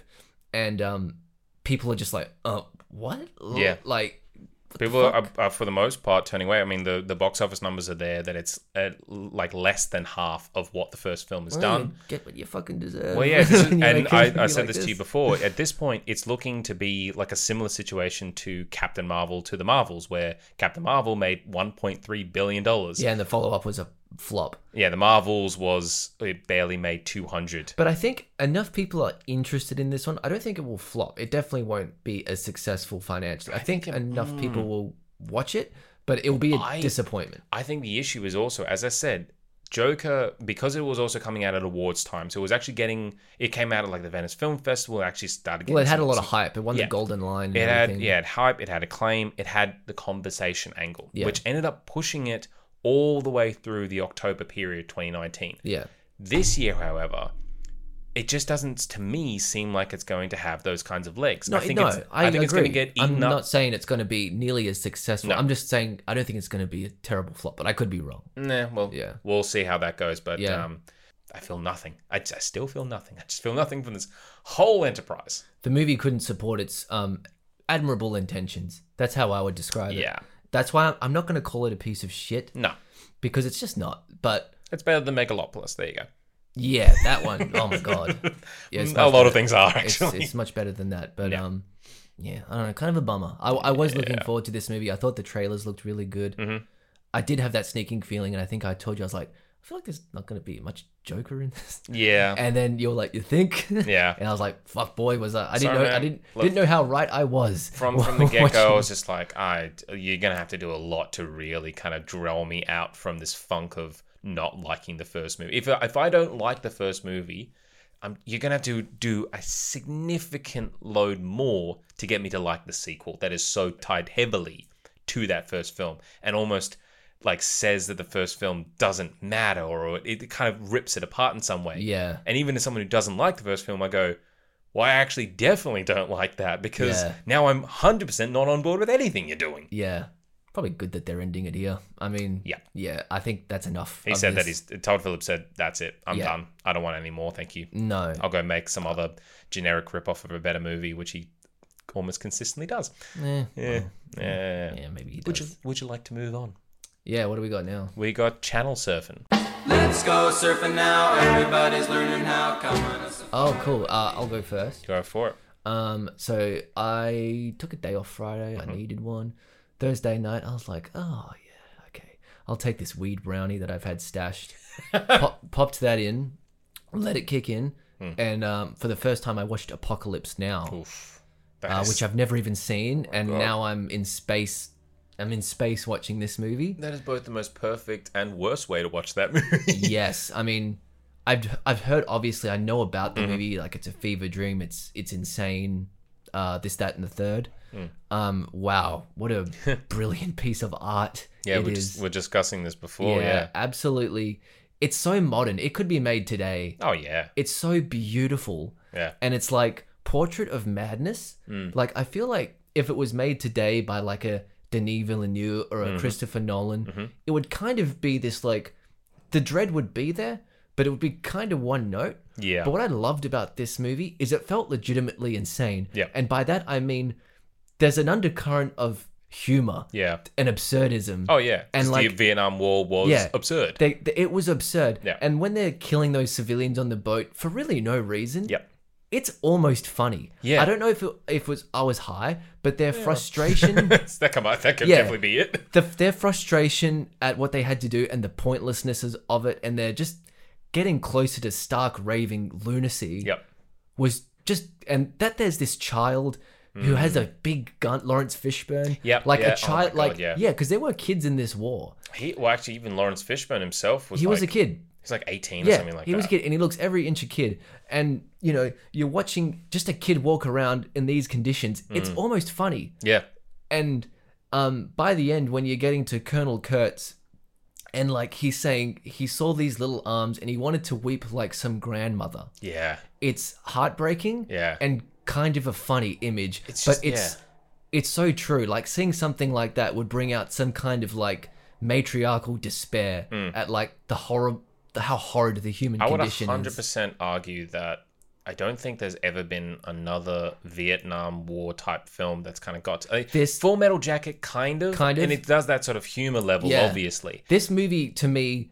and people are just like, what? Yeah, like. People are, for the most part, turning away. I mean, the box office numbers are there that it's like less than half of what the first film has done. Get what you fucking deserve. Well, yeah, and I said this to you before. At this point, it's looking to be like a similar situation to Captain Marvel to the Marvels, where Captain Marvel made $1.3 billion. Yeah, and the follow-up was a flop. Yeah, the Marvels it barely made 200. But I think enough people are interested in this one. I don't think it will flop. It definitely won't be as successful financially. I think enough people will watch it, but it will be a disappointment. I think the issue is also, as I said, Joker, because it was also coming out at awards time, so it was actually it came out at like the Venice Film Festival, it actually started getting... Well, it had a lot of hype. It won the Golden Lion and everything. It had hype, it had acclaim, it had the conversation angle, which ended up pushing it all the way through the October period 2019. Yeah. This year, however, it just doesn't, to me, seem like it's going to have those kinds of legs. I think it's going to get eaten up. I'm not saying it's going to be nearly as successful. I'm just saying I don't think it's going to be a terrible flop, but I could be wrong. We'll see how that goes. But I feel nothing. I still feel nothing. I just feel nothing from this whole enterprise. The movie couldn't support its admirable intentions. That's how I would describe it. Yeah. That's why I'm not going to call it a piece of shit. No. Because it's just not. But it's better than Megalopolis. There you go. Yeah, that one. Oh my god. Yeah, a lot of things are actually. It's much better than that. But I don't know. Kind of a bummer. I was looking forward to this movie. I thought the trailers looked really good. Mm-hmm. I did have that sneaking feeling, and I think I told you, I was like, I feel like there's not going to be much Joker in this. Yeah. And then you're like, you think? Yeah. And I was like, fuck, boy, was I didn't know how right I was. From the get-go, I was just like, you're going to have to do a lot to really kind of draw me out from this funk of not liking the first movie. If I don't like the first movie, you're going to have to do a significant load more to get me to like the sequel that is so tied heavily to that first film and almost like says that the first film doesn't matter or it kind of rips it apart in some way. Yeah. And even as someone who doesn't like the first film, I go, well, I actually definitely don't like that because Yeah. now I'm 100% not on board with anything you're doing. Yeah. Probably good that they're ending it here. I mean, Yeah. yeah, I think that's enough. He of said this. that Todd Phillips said, that's it. I'm Yeah. done. I don't want any more. Thank you. No. I'll go make some other generic ripoff of a better movie, which he almost consistently does. Eh, Yeah. yeah, maybe he does. Would you like to move on? Yeah, what do we got now? We got channel surfing. Let's go surfing now. Everybody's learning how. Come on. Oh, cool. I'll go first. Go for it. So I took a day off Friday. I needed one. Thursday night, I was like, oh yeah, okay. I'll take this weed brownie that I've had stashed. Popped that in, let it kick in, and for the first time, I watched Apocalypse Now, Oof. That is- which I've never even seen, and God. now I'm in space. I'm in space watching this movie. that is both the most perfect and worst way to watch that movie. Yes, I mean, I've heard, obviously I know about the movie, like it's a fever dream, it's insane, this, that, and the third. Wow, what a brilliant piece of art Yeah, it we're, is. we're discussing this before. Yeah. Absolutely. It's so modern. It could be made today. Oh, yeah. It's so beautiful. Yeah. And it's like Portrait of Madness. Like, I feel like if it was made today by like a Denis Villeneuve or a Christopher Nolan, it would kind of be this like, the dread would be there, but it would be kind of one note. Yeah. But what I loved about this movie is it felt legitimately insane. Yeah. And by that, I mean, there's an undercurrent of humor Yeah. and absurdism. Oh, yeah. And And like, the Vietnam War was Yeah. absurd. it was absurd. Yeah. And when they're killing those civilians on the boat for really no reason, Yep. it's almost funny. Yeah. I don't know if it was I was high, but their frustration, that could Yeah. definitely be it. their frustration at what they had to do and the pointlessnesses of it, and they're just getting closer to stark raving lunacy. Yep. Was just, and that there's this child who has a big gun, Lawrence Fishburne. Yep, Like yeah. a child, Oh my God, like yeah. because there were kids in this war. Well, actually, even Lawrence Fishburne himself was He was a kid. He's like 18 or Yeah, something like he that. was a kid, and he looks every inch a kid. And you know, you're watching just a kid walk around in these conditions. It's almost funny. Yeah. And by the end, when you're getting to Colonel Kurtz, and like he's saying he saw these little arms and he wanted to weep like some grandmother. Yeah. It's heartbreaking. Yeah. And kind of a funny image. It's but just- it's so true. Like seeing something like that would bring out some kind of like matriarchal despair at like the horror, how horrid the human I would condition 100% argue that I don't think there's ever been another Vietnam War type film that's kind of got This- Full Metal Jacket kind of, Kind of. and it does that sort of humor level, Yeah. obviously. This movie, to me,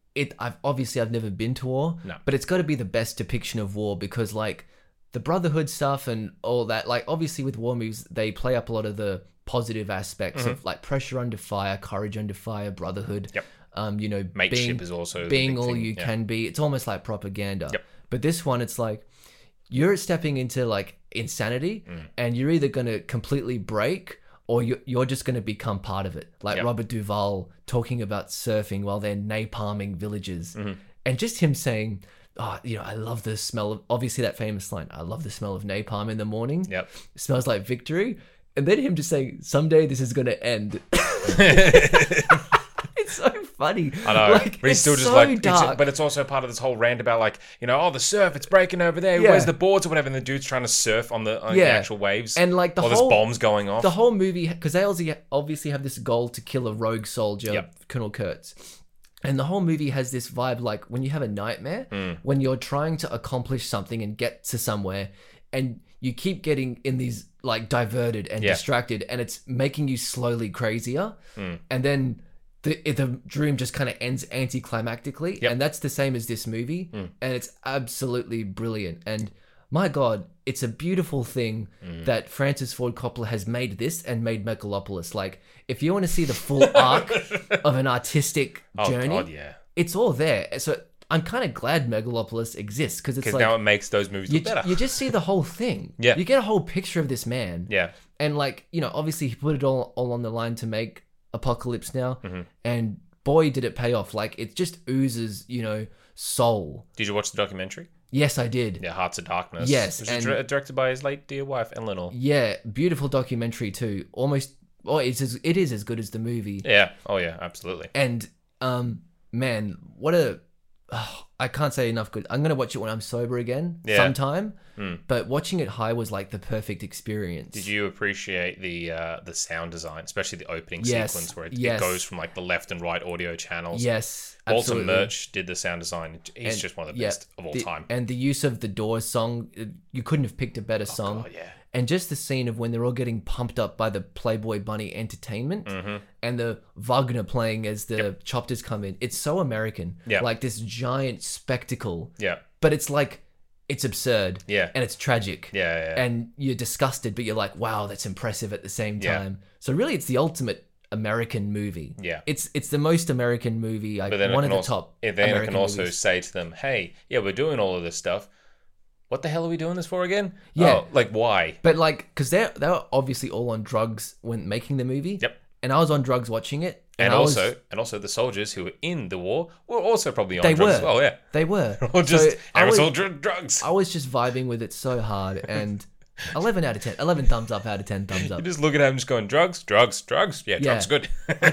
I've never been to war, No. but it's got to be the best depiction of war because, like, the brotherhood stuff and all that. Like, obviously, with war movies, they play up a lot of the positive aspects of like pressure under fire, courage under fire, brotherhood. Yep. You know, Mateship is also the being big all thing, you yeah. can be. It's almost like propaganda. Yep. But this one, it's like you're stepping into like insanity, and you're either gonna completely break or you're just gonna become part of it. Like Yep. Robert Duvall talking about surfing while they're napalming villages, Mm-hmm. and just him saying, "Oh, you know, I love the smell of," obviously that famous line, "I love the smell of napalm in the morning. Yep. It smells like victory." And then him just saying, "Someday this is gonna end." It's so funny. I know. Like, but he's it's still just so like, dark. but it's also part of this whole rant about like, you know, oh, the surf, it's breaking over there. Yeah. Where's the boards or whatever? And the dude's trying to surf on the Yeah. actual waves. And, like, the or whole- there's bombs going off. The whole movie, because they obviously have this goal to kill a rogue soldier, Yep. Colonel Kurtz. And the whole movie has this vibe like when you have a nightmare, when you're trying to accomplish something and get to somewhere, and you keep getting in these like diverted and Yeah. distracted, and it's making you slowly crazier. And then the dream just kind of ends anticlimactically. Yep. And that's the same as this movie. And it's absolutely brilliant. And my God, it's a beautiful thing that Francis Ford Coppola has made this and made Megalopolis. Like, if you want to see the full arc of an artistic journey, God, yeah. it's all there. So I'm kind of glad Megalopolis exists because it's Because like now it makes those movies you, look better. you just see the whole thing. Yeah. You get a whole picture of this man. Yeah. And like, you know, obviously he put it all on the line to make Apocalypse Now. Mm-hmm. And boy, did it pay off. Like, it just oozes, you know, soul. Did you watch the documentary? Yes, I did. Yeah, Hearts of Darkness. Yes, Which and- was directed by his late dear wife, Eleanor. Yeah, beautiful documentary too. Almost, it is as good as the movie. Yeah. Oh, yeah, absolutely. And man, what a I can't say enough good. I'm gonna watch it when I'm sober again sometime. But watching it high was like the perfect experience. Did you appreciate the sound design, especially the opening Yes, sequence where it yes. goes from like the left and right audio channels? Yes, Walter absolutely. Murch did the sound design. He's just one of the best of all time. And the use of the Doors song, you couldn't have picked a better song. God, yeah. And just the scene of when they're all getting pumped up by the Playboy Bunny Entertainment and the Wagner playing as the Chopters come in. It's so American. Yeah. Like this giant spectacle. Yeah. But it's like, it's absurd. Yeah. And it's tragic. Yeah. And you're disgusted, but you're like, wow, that's impressive at the same Yeah. time. So really, it's the ultimate American movie. Yeah. It's the most American movie. But then One it of can the also, top then it American can also movies. say to them, hey, yeah, we're doing all of this stuff. What the hell are we doing this for again? Yeah. Oh, like, why? But like, because they were obviously all on drugs when making the movie. Yep. And I was on drugs watching it. And I was- also the soldiers who were in the war were also probably on They drugs were. as well, yeah. They were. Or just I was, aerosol drugs. I was just vibing with it so hard. And 11 out of 10. 11 thumbs up out of 10 thumbs You up. just look at him just going, drugs. Yeah, drugs good.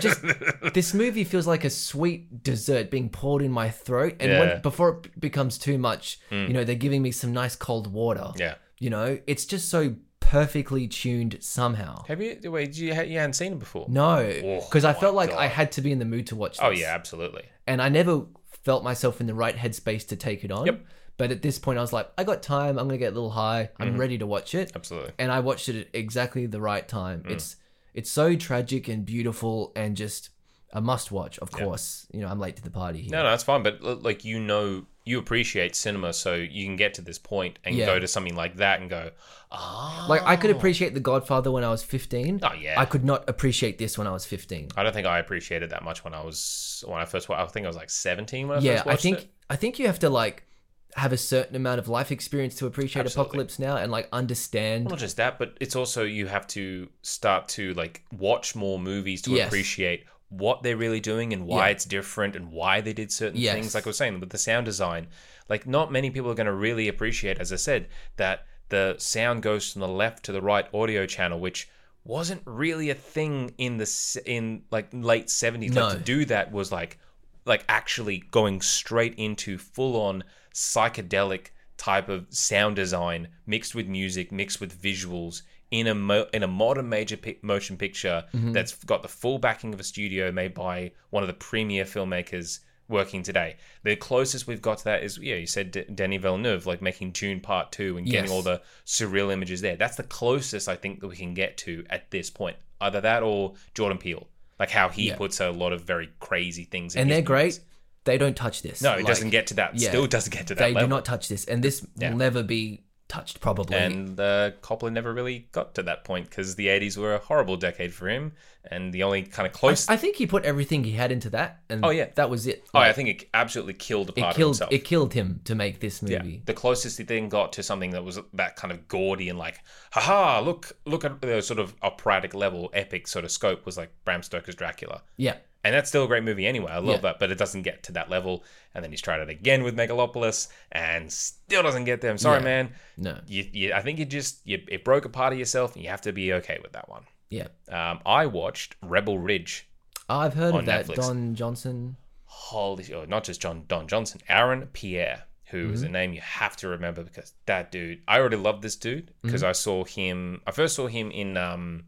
This movie feels like a sweet dessert being poured in my throat. And Yeah. before it becomes too much, they're giving me some nice cold water. Yeah. It's just so perfectly tuned somehow. Have you, wait, you hadn't seen it before? No, Oh, because I my felt like God. I had to be in the mood to watch this. Oh, yeah, absolutely. And I never felt myself in the right headspace to take it on. Yep. But at this point, I was like, I got time. I'm gonna get a little high. I'm ready to watch it. Absolutely. And I watched it at exactly the right time. It's so tragic and beautiful and just a must watch. Of course, I'm late to the party here. No, that's fine. But like, you appreciate cinema, so you can get to this point and Yeah. go to something like that and go, Like I could appreciate The Godfather when I was 15. Oh, yeah. I could not appreciate this when I was 15. I don't think I appreciated that much when I first watched. I think I was like 17 when I Yeah, first watched it. I think you have to like have a certain amount of life experience to appreciate Absolutely. Apocalypse Now and like understand. Not just that, but it's also you have to start to like watch more movies to Yes. appreciate what they're really doing and why Yeah. it's different and why they did certain Yes. things. Like I was saying with the sound design, like not many people are going to really appreciate, as I said, that the sound goes from the left to the right audio channel, which wasn't really a thing in like late 70s. No. Like to do that was like actually going straight into full on psychedelic type of sound design mixed with music, mixed with visuals in a modern motion picture that's got the full backing of a studio made by one of the premier filmmakers working today. The closest we've got to that is, you said Denis Villeneuve, like making Dune Part 2 and getting Yes. all the surreal images there. That's the closest I think that we can get to at this point. Either that or Jordan Peele. Like how he puts a lot of very crazy things in And his they're great. movies. They don't touch this. No, it Like, doesn't get to that. yeah. Still doesn't get to that They level. do not touch this, and this will never be touched probably. And Coppola never really got to that point because the 80s were a horrible decade for him. And the only kind of close... I think he put everything he had into that, and Oh, yeah. that was it. I think it absolutely killed a part of himself. It killed him to make this Yeah. movie. The closest he then got to something that was that kind of gaudy and like, haha, look at the sort of operatic level, epic sort of scope was like Bram Stoker's Dracula. Yeah. And that's still a great movie anyway. I love Yeah. that, but it doesn't get to that level. And then he's tried it again with Megalopolis and still doesn't get there. I'm sorry, Yeah. man. No. I think it broke a part of yourself and you have to be okay with that one. Yeah. I watched Rebel Ridge. I've heard On of that. Netflix. Don Johnson. Holy shit. Oh, not just Don Johnson. Aaron Pierre, who is Mm-hmm. a name you have to remember because that dude, I already love this dude because I first saw him in M.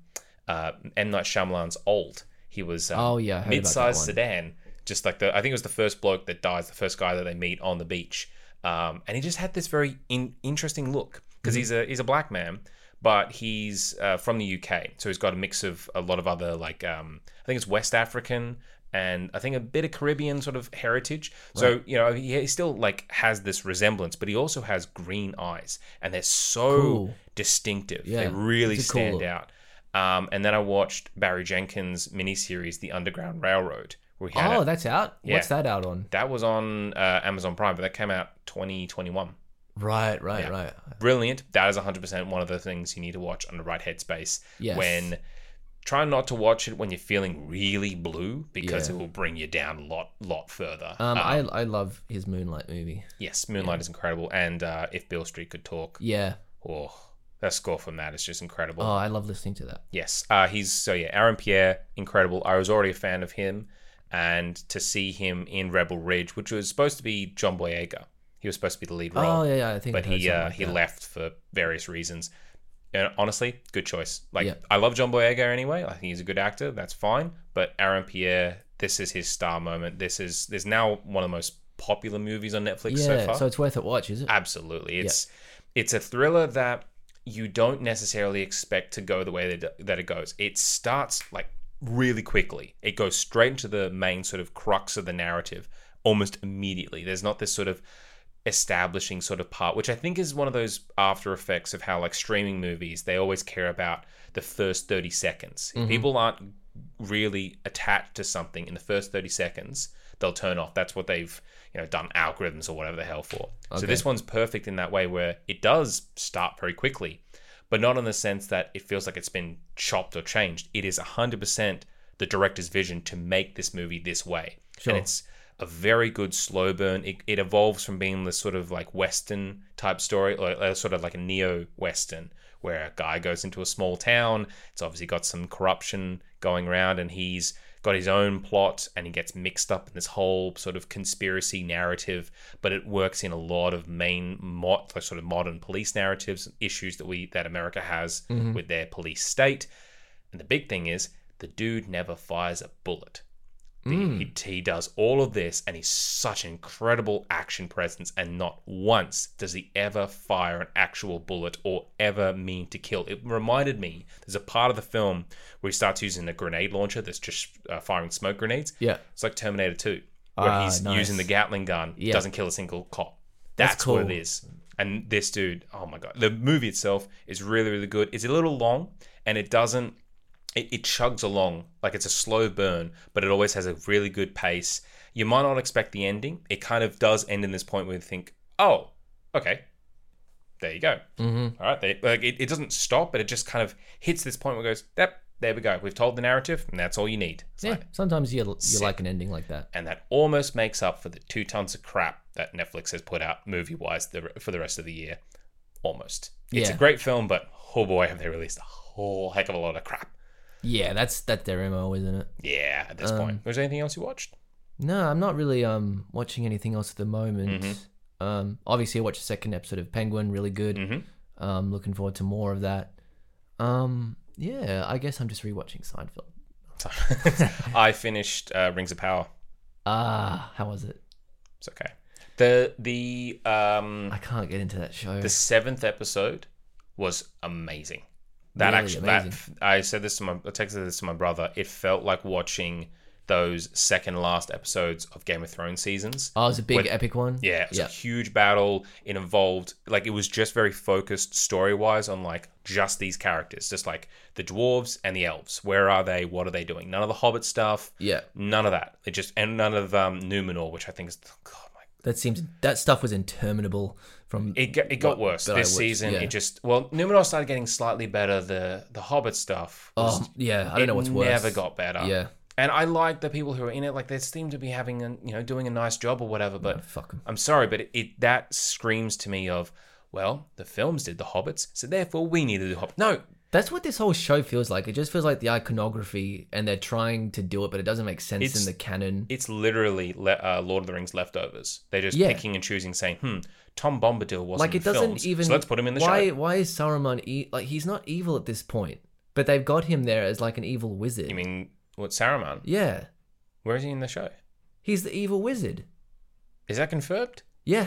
Night Shyamalan's Old. He was Oh, yeah, I heard about that mid-sized one. sedan, just like I think it was the first bloke that dies, the first guy that they meet on the beach. And he just had this very interesting look because Mm-hmm. he's a black man, but he's from the UK. So he's got a mix of a lot of other like, I think it's West African and I think a bit of Caribbean sort of heritage. So, he still like has this resemblance, but he also has green eyes and they're so Cool. distinctive. Yeah, They really it's a cool stand look. out. And then I watched Barry Jenkins' miniseries, The Underground Railroad. Where he had Oh, that's out? What's that out on? that was on Amazon Prime, but that came out 2021. Right. Brilliant. That is 100% one of the things you need to watch on the right headspace. Yes. When try not to watch it when you're feeling really blue because Yeah. it will bring you down a lot further. I love his Moonlight movie. Yes, Moonlight is incredible, and If Beale Street Could Talk. Yeah. Oh, that score from that is just incredible. Oh, I love listening to that. Yes. Aaron Pierre, incredible. I was already a fan of him. and to see him in Rebel Ridge, which was supposed to be John Boyega. He was supposed to be the lead role. Oh yeah, I think. But I heard he something like he that. left for various reasons. And honestly, good choice. Like, Yeah. I love John Boyega anyway. I think he's a good actor. That's fine. But Aaron Pierre, this is his star moment. There's now one of the most popular movies on Netflix so Yeah, far. so it's worth a watch, is it? Absolutely. It's a thriller that you don't necessarily expect to go the way that it goes. It starts like really quickly. It goes straight into the main sort of crux of the narrative almost immediately. There's not this sort of establishing sort of part, which I think is one of those after effects of how like streaming movies, they always care about the first 30 seconds. If people aren't really attached to something in the first 30 seconds, they'll turn off. That's what they've done algorithms or whatever the hell for. So this one's perfect in that way where it does start very quickly, but not in the sense that it feels like it's been chopped or changed. It is 100% the director's vision to make this movie this way. Sure. And it's a very good slow burn. It evolves from being this sort of like Western type story, or sort of like a neo-Western, where a guy goes into a small town. It's obviously got some corruption going around, and he's got his own plot, and he gets mixed up in this whole sort of conspiracy narrative. But it works in a lot of sort of modern police narratives, issues that America has with their police state. And the big thing is, the dude never fires a bullet. He does all of this, and he's such an incredible action presence, and not once does he ever fire an actual bullet or ever mean to kill. It reminded me, there's a part of the film where he starts using a grenade launcher that's just firing smoke grenades. Yeah. It's like Terminator 2, where he's nice. using the Gatling gun, Yeah. doesn't kill a single cop. That's That's what cool. it is. And this dude, oh my God. The movie itself is really, really good. It's a little long, and it doesn't, it chugs along like it's a slow burn, but it always has a really good pace. You might not expect the ending. It kind of does end in this point where you think, oh, okay, there you go. Mm-hmm. All right, it doesn't stop, but it just kind of hits this point where it goes, yep, there we go. We've told the narrative, and that's all you need. It's Yeah, like, sometimes you like an ending like that. and that almost makes up for the 2 tons of crap that Netflix has put out movie-wise for the rest of the year. Almost. It's a Yeah. great film, but oh boy, have they released a whole heck of a lot of crap. Yeah, that's their MO, isn't it? Yeah, at this point. Was there anything else you watched? No, I'm not really watching anything else at the moment. Obviously, I watched the second episode of Penguin, really good. Looking forward to more of that. Yeah, I guess I'm just rewatching Seinfeld. I finished Rings of Power. How was it? It's okay. The I can't get into that show. 7th episode was amazing. That Really actually, amazing. I texted this to my brother. It felt like watching those second last episodes of Game of Thrones seasons. Oh, it was a big epic one. Yeah, it was a huge battle. It involved, like, it was just very focused story-wise on, like, just these characters. Just, like, the dwarves and the elves. Where are they? What are they doing? None of the Hobbit stuff. Yeah. None of that. And none of Numenor, which I think is, God, my That stuff was interminable from It got worse that I this watched, season. yeah. Numenor started getting slightly better. The Hobbit stuff. Oh, yeah, I don't know what's worse. It never got better. Yeah. And I like the people who are in it. Like, they seem to be having doing a nice job or whatever. But fuck 'em. I'm sorry, but that screams to me of, well, the films did the Hobbits, so therefore we need to do Hobbits. No, That's what this whole show feels like. It just feels like the iconography, and they're trying to do it, but it doesn't make sense in the canon. it's literally Lord of the Rings leftovers. They're just Yeah. picking and choosing, saying, Tom Bombadil wasn't Like, it in doesn't films, even. so let's put him in the show. Why is Saruman like he's not evil at this point, but they've got him there as like an evil wizard. You mean what, Saruman? Yeah, Where is he in the show? he's the evil wizard. Is that confirmed? Yeah,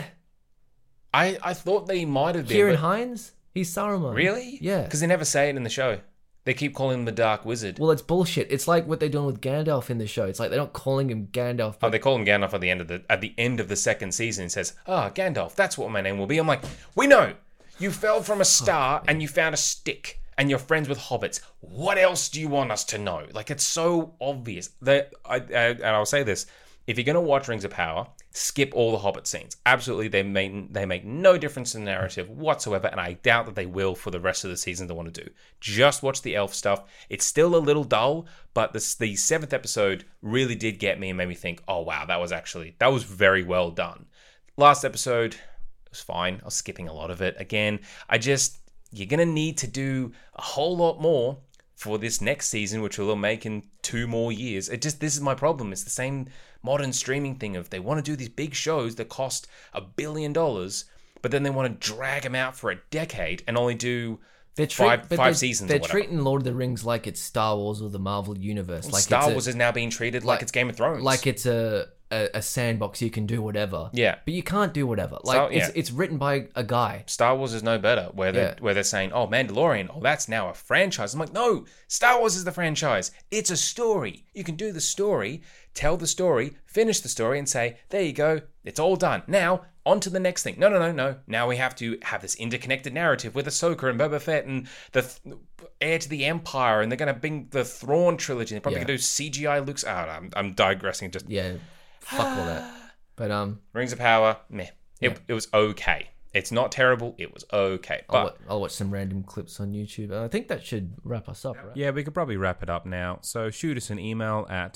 I thought they might have been. Kieran but- Hines, he's Saruman. Really? Yeah. Because they never say it in the show. They keep calling him the Dark Wizard. Well, it's bullshit. It's like what they're doing with Gandalf in the show. It's like they're not calling him Gandalf, Oh, but they call him Gandalf at the end of the second season. It says, Gandalf, that's what my name will be. I'm like, we know. You fell from a star and you found a stick and you're friends with hobbits. What else do you want us to know? Like, it's so obvious. And I'll say this. If you're going to watch Rings of Power, skip all the Hobbit scenes. Absolutely, they make no difference in the narrative whatsoever, and I doubt that they will for the rest of the season they want to do. Just watch the elf stuff. It's still a little dull, but the 7th episode really did get me and made me think, oh wow, that was very well done. Last episode, it was fine. I was skipping a lot of it. Again, you're going to need to do a whole lot more for this next season, which we'll make in 2 more years. This is my problem. It's the same modern streaming thing of they want to do these big shows that cost $1 billion, but then they want to drag them out for a decade and only do five seasons. They're or whatever. treating Lord of the Rings like it's Star Wars or the Marvel universe. Like Star Wars is now being treated like it's Game of Thrones. Like it's a sandbox. You can do whatever. Yeah. But you can't do whatever. Like So, it's written by a guy. Star Wars is no better, where they're saying, "Oh, Mandalorian, oh, that's now a franchise." I'm like, no, Star Wars is the franchise. It's a story. You can do the story, tell the story, finish the story, and say, "There you go, it's all done." Now, on to the next thing. No. Now we have to have this interconnected narrative with Ahsoka and Boba Fett and the heir to the Empire, and they're going to bring the Thrawn trilogy. They're probably going to do CGI Luke's. I'm digressing. Just Fuck all that. But Rings of Power, meh. It was okay. It's not terrible. It was okay. But I'll watch some random clips on YouTube. I think that should wrap us up, right? Yeah, we could probably wrap it up now. So shoot us an email at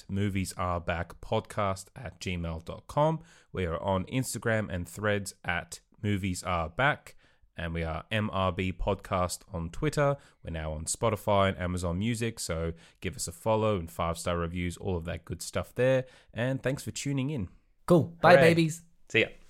moviesarebackpodcast@gmail.com. We are on Instagram and Threads at moviesareback. And we are MRB Podcast on Twitter. We're now on Spotify and Amazon Music. So give us a follow and 5-star reviews, all of that good stuff there. And thanks for tuning in. Cool. Bye, Hooray. babies. see ya.